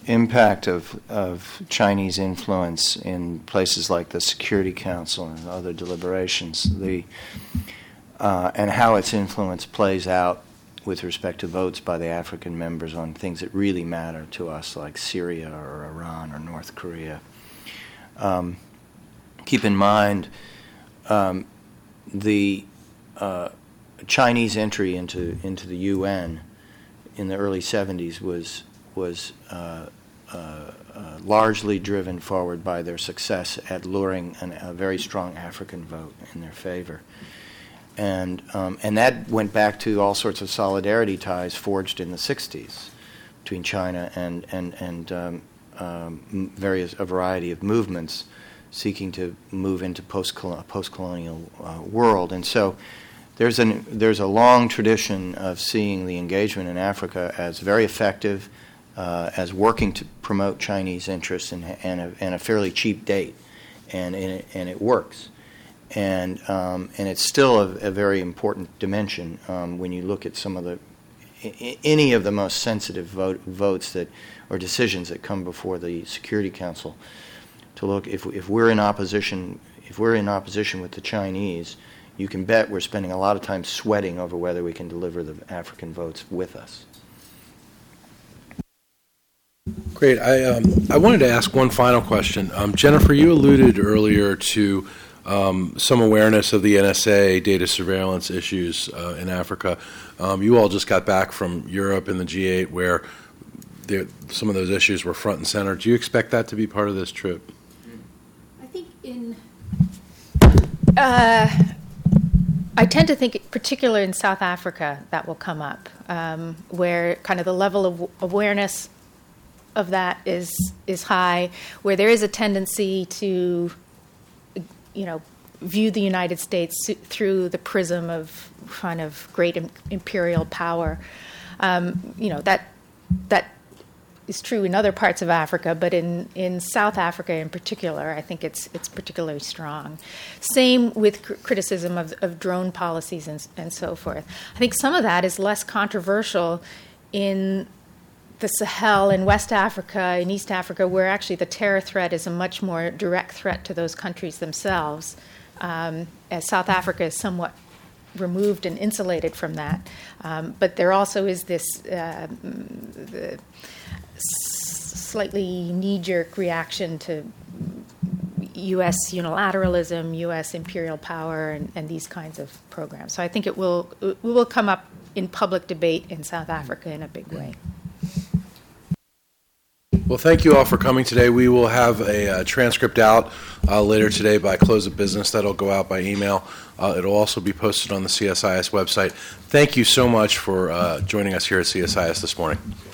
impact of, of Chinese influence in places like the Security Council and other deliberations, the uh, and how its influence plays out with respect to votes by the African members on things that really matter to us, like Syria or Iran or North Korea. Um, keep in mind um, the uh, Chinese entry into into the U N in the early seventies was was uh, uh, uh, largely driven forward by their success at luring an, a very strong African vote in their favor. And um, and that went back to all sorts of solidarity ties forged in the sixties between China and and and um, um, various a variety of movements seeking to move into post post colonial uh, world. And so there's an there's a long tradition of seeing the engagement in Africa as very effective, uh, as working to promote Chinese interests and and a, and a fairly cheap date, and and it, and it works. And um, and it's still a, a very important dimension um, when you look at some of the I- any of the most sensitive vote, votes that or decisions that come before the Security Council. To look if if we're in opposition if we're in opposition with the Chinese, you can bet we're spending a lot of time sweating over whether we can deliver the African votes with us. Great. I um, I wanted to ask one final question. Um, Jennifer, you alluded earlier to um, some awareness of the N S A data surveillance issues uh, in Africa. Um, you all just got back from Europe and the G eight where there, some of those issues were front and center. Do you expect that to be part of this trip? I think in... Uh, I tend to think, particularly in South Africa, that will come up, um, where kind of the level of awareness of that is is high, where there is a tendency to, you know, view the United States through the prism of kind of great imperial power. Um, you know, that that is true in other parts of Africa, but in, in South Africa in particular, I think it's it's particularly strong. Same with cr- criticism of, of drone policies and, and so forth. I think some of that is less controversial in the Sahel, in West Africa, in East Africa, where actually the terror threat is a much more direct threat to those countries themselves, um, as South Africa is somewhat removed and insulated from that. Um, but there also is this uh, the slightly knee-jerk reaction to U S unilateralism, U S imperial power, and, and these kinds of programs. So I think it will it will come up in public debate in South Africa in a big way. Well, thank you all for coming today. We will have a uh, transcript out uh, later today by close of business. That'll go out by email. Uh, it'll also be posted on the C S I S website. Thank you so much for uh, joining us here at C S I S this morning.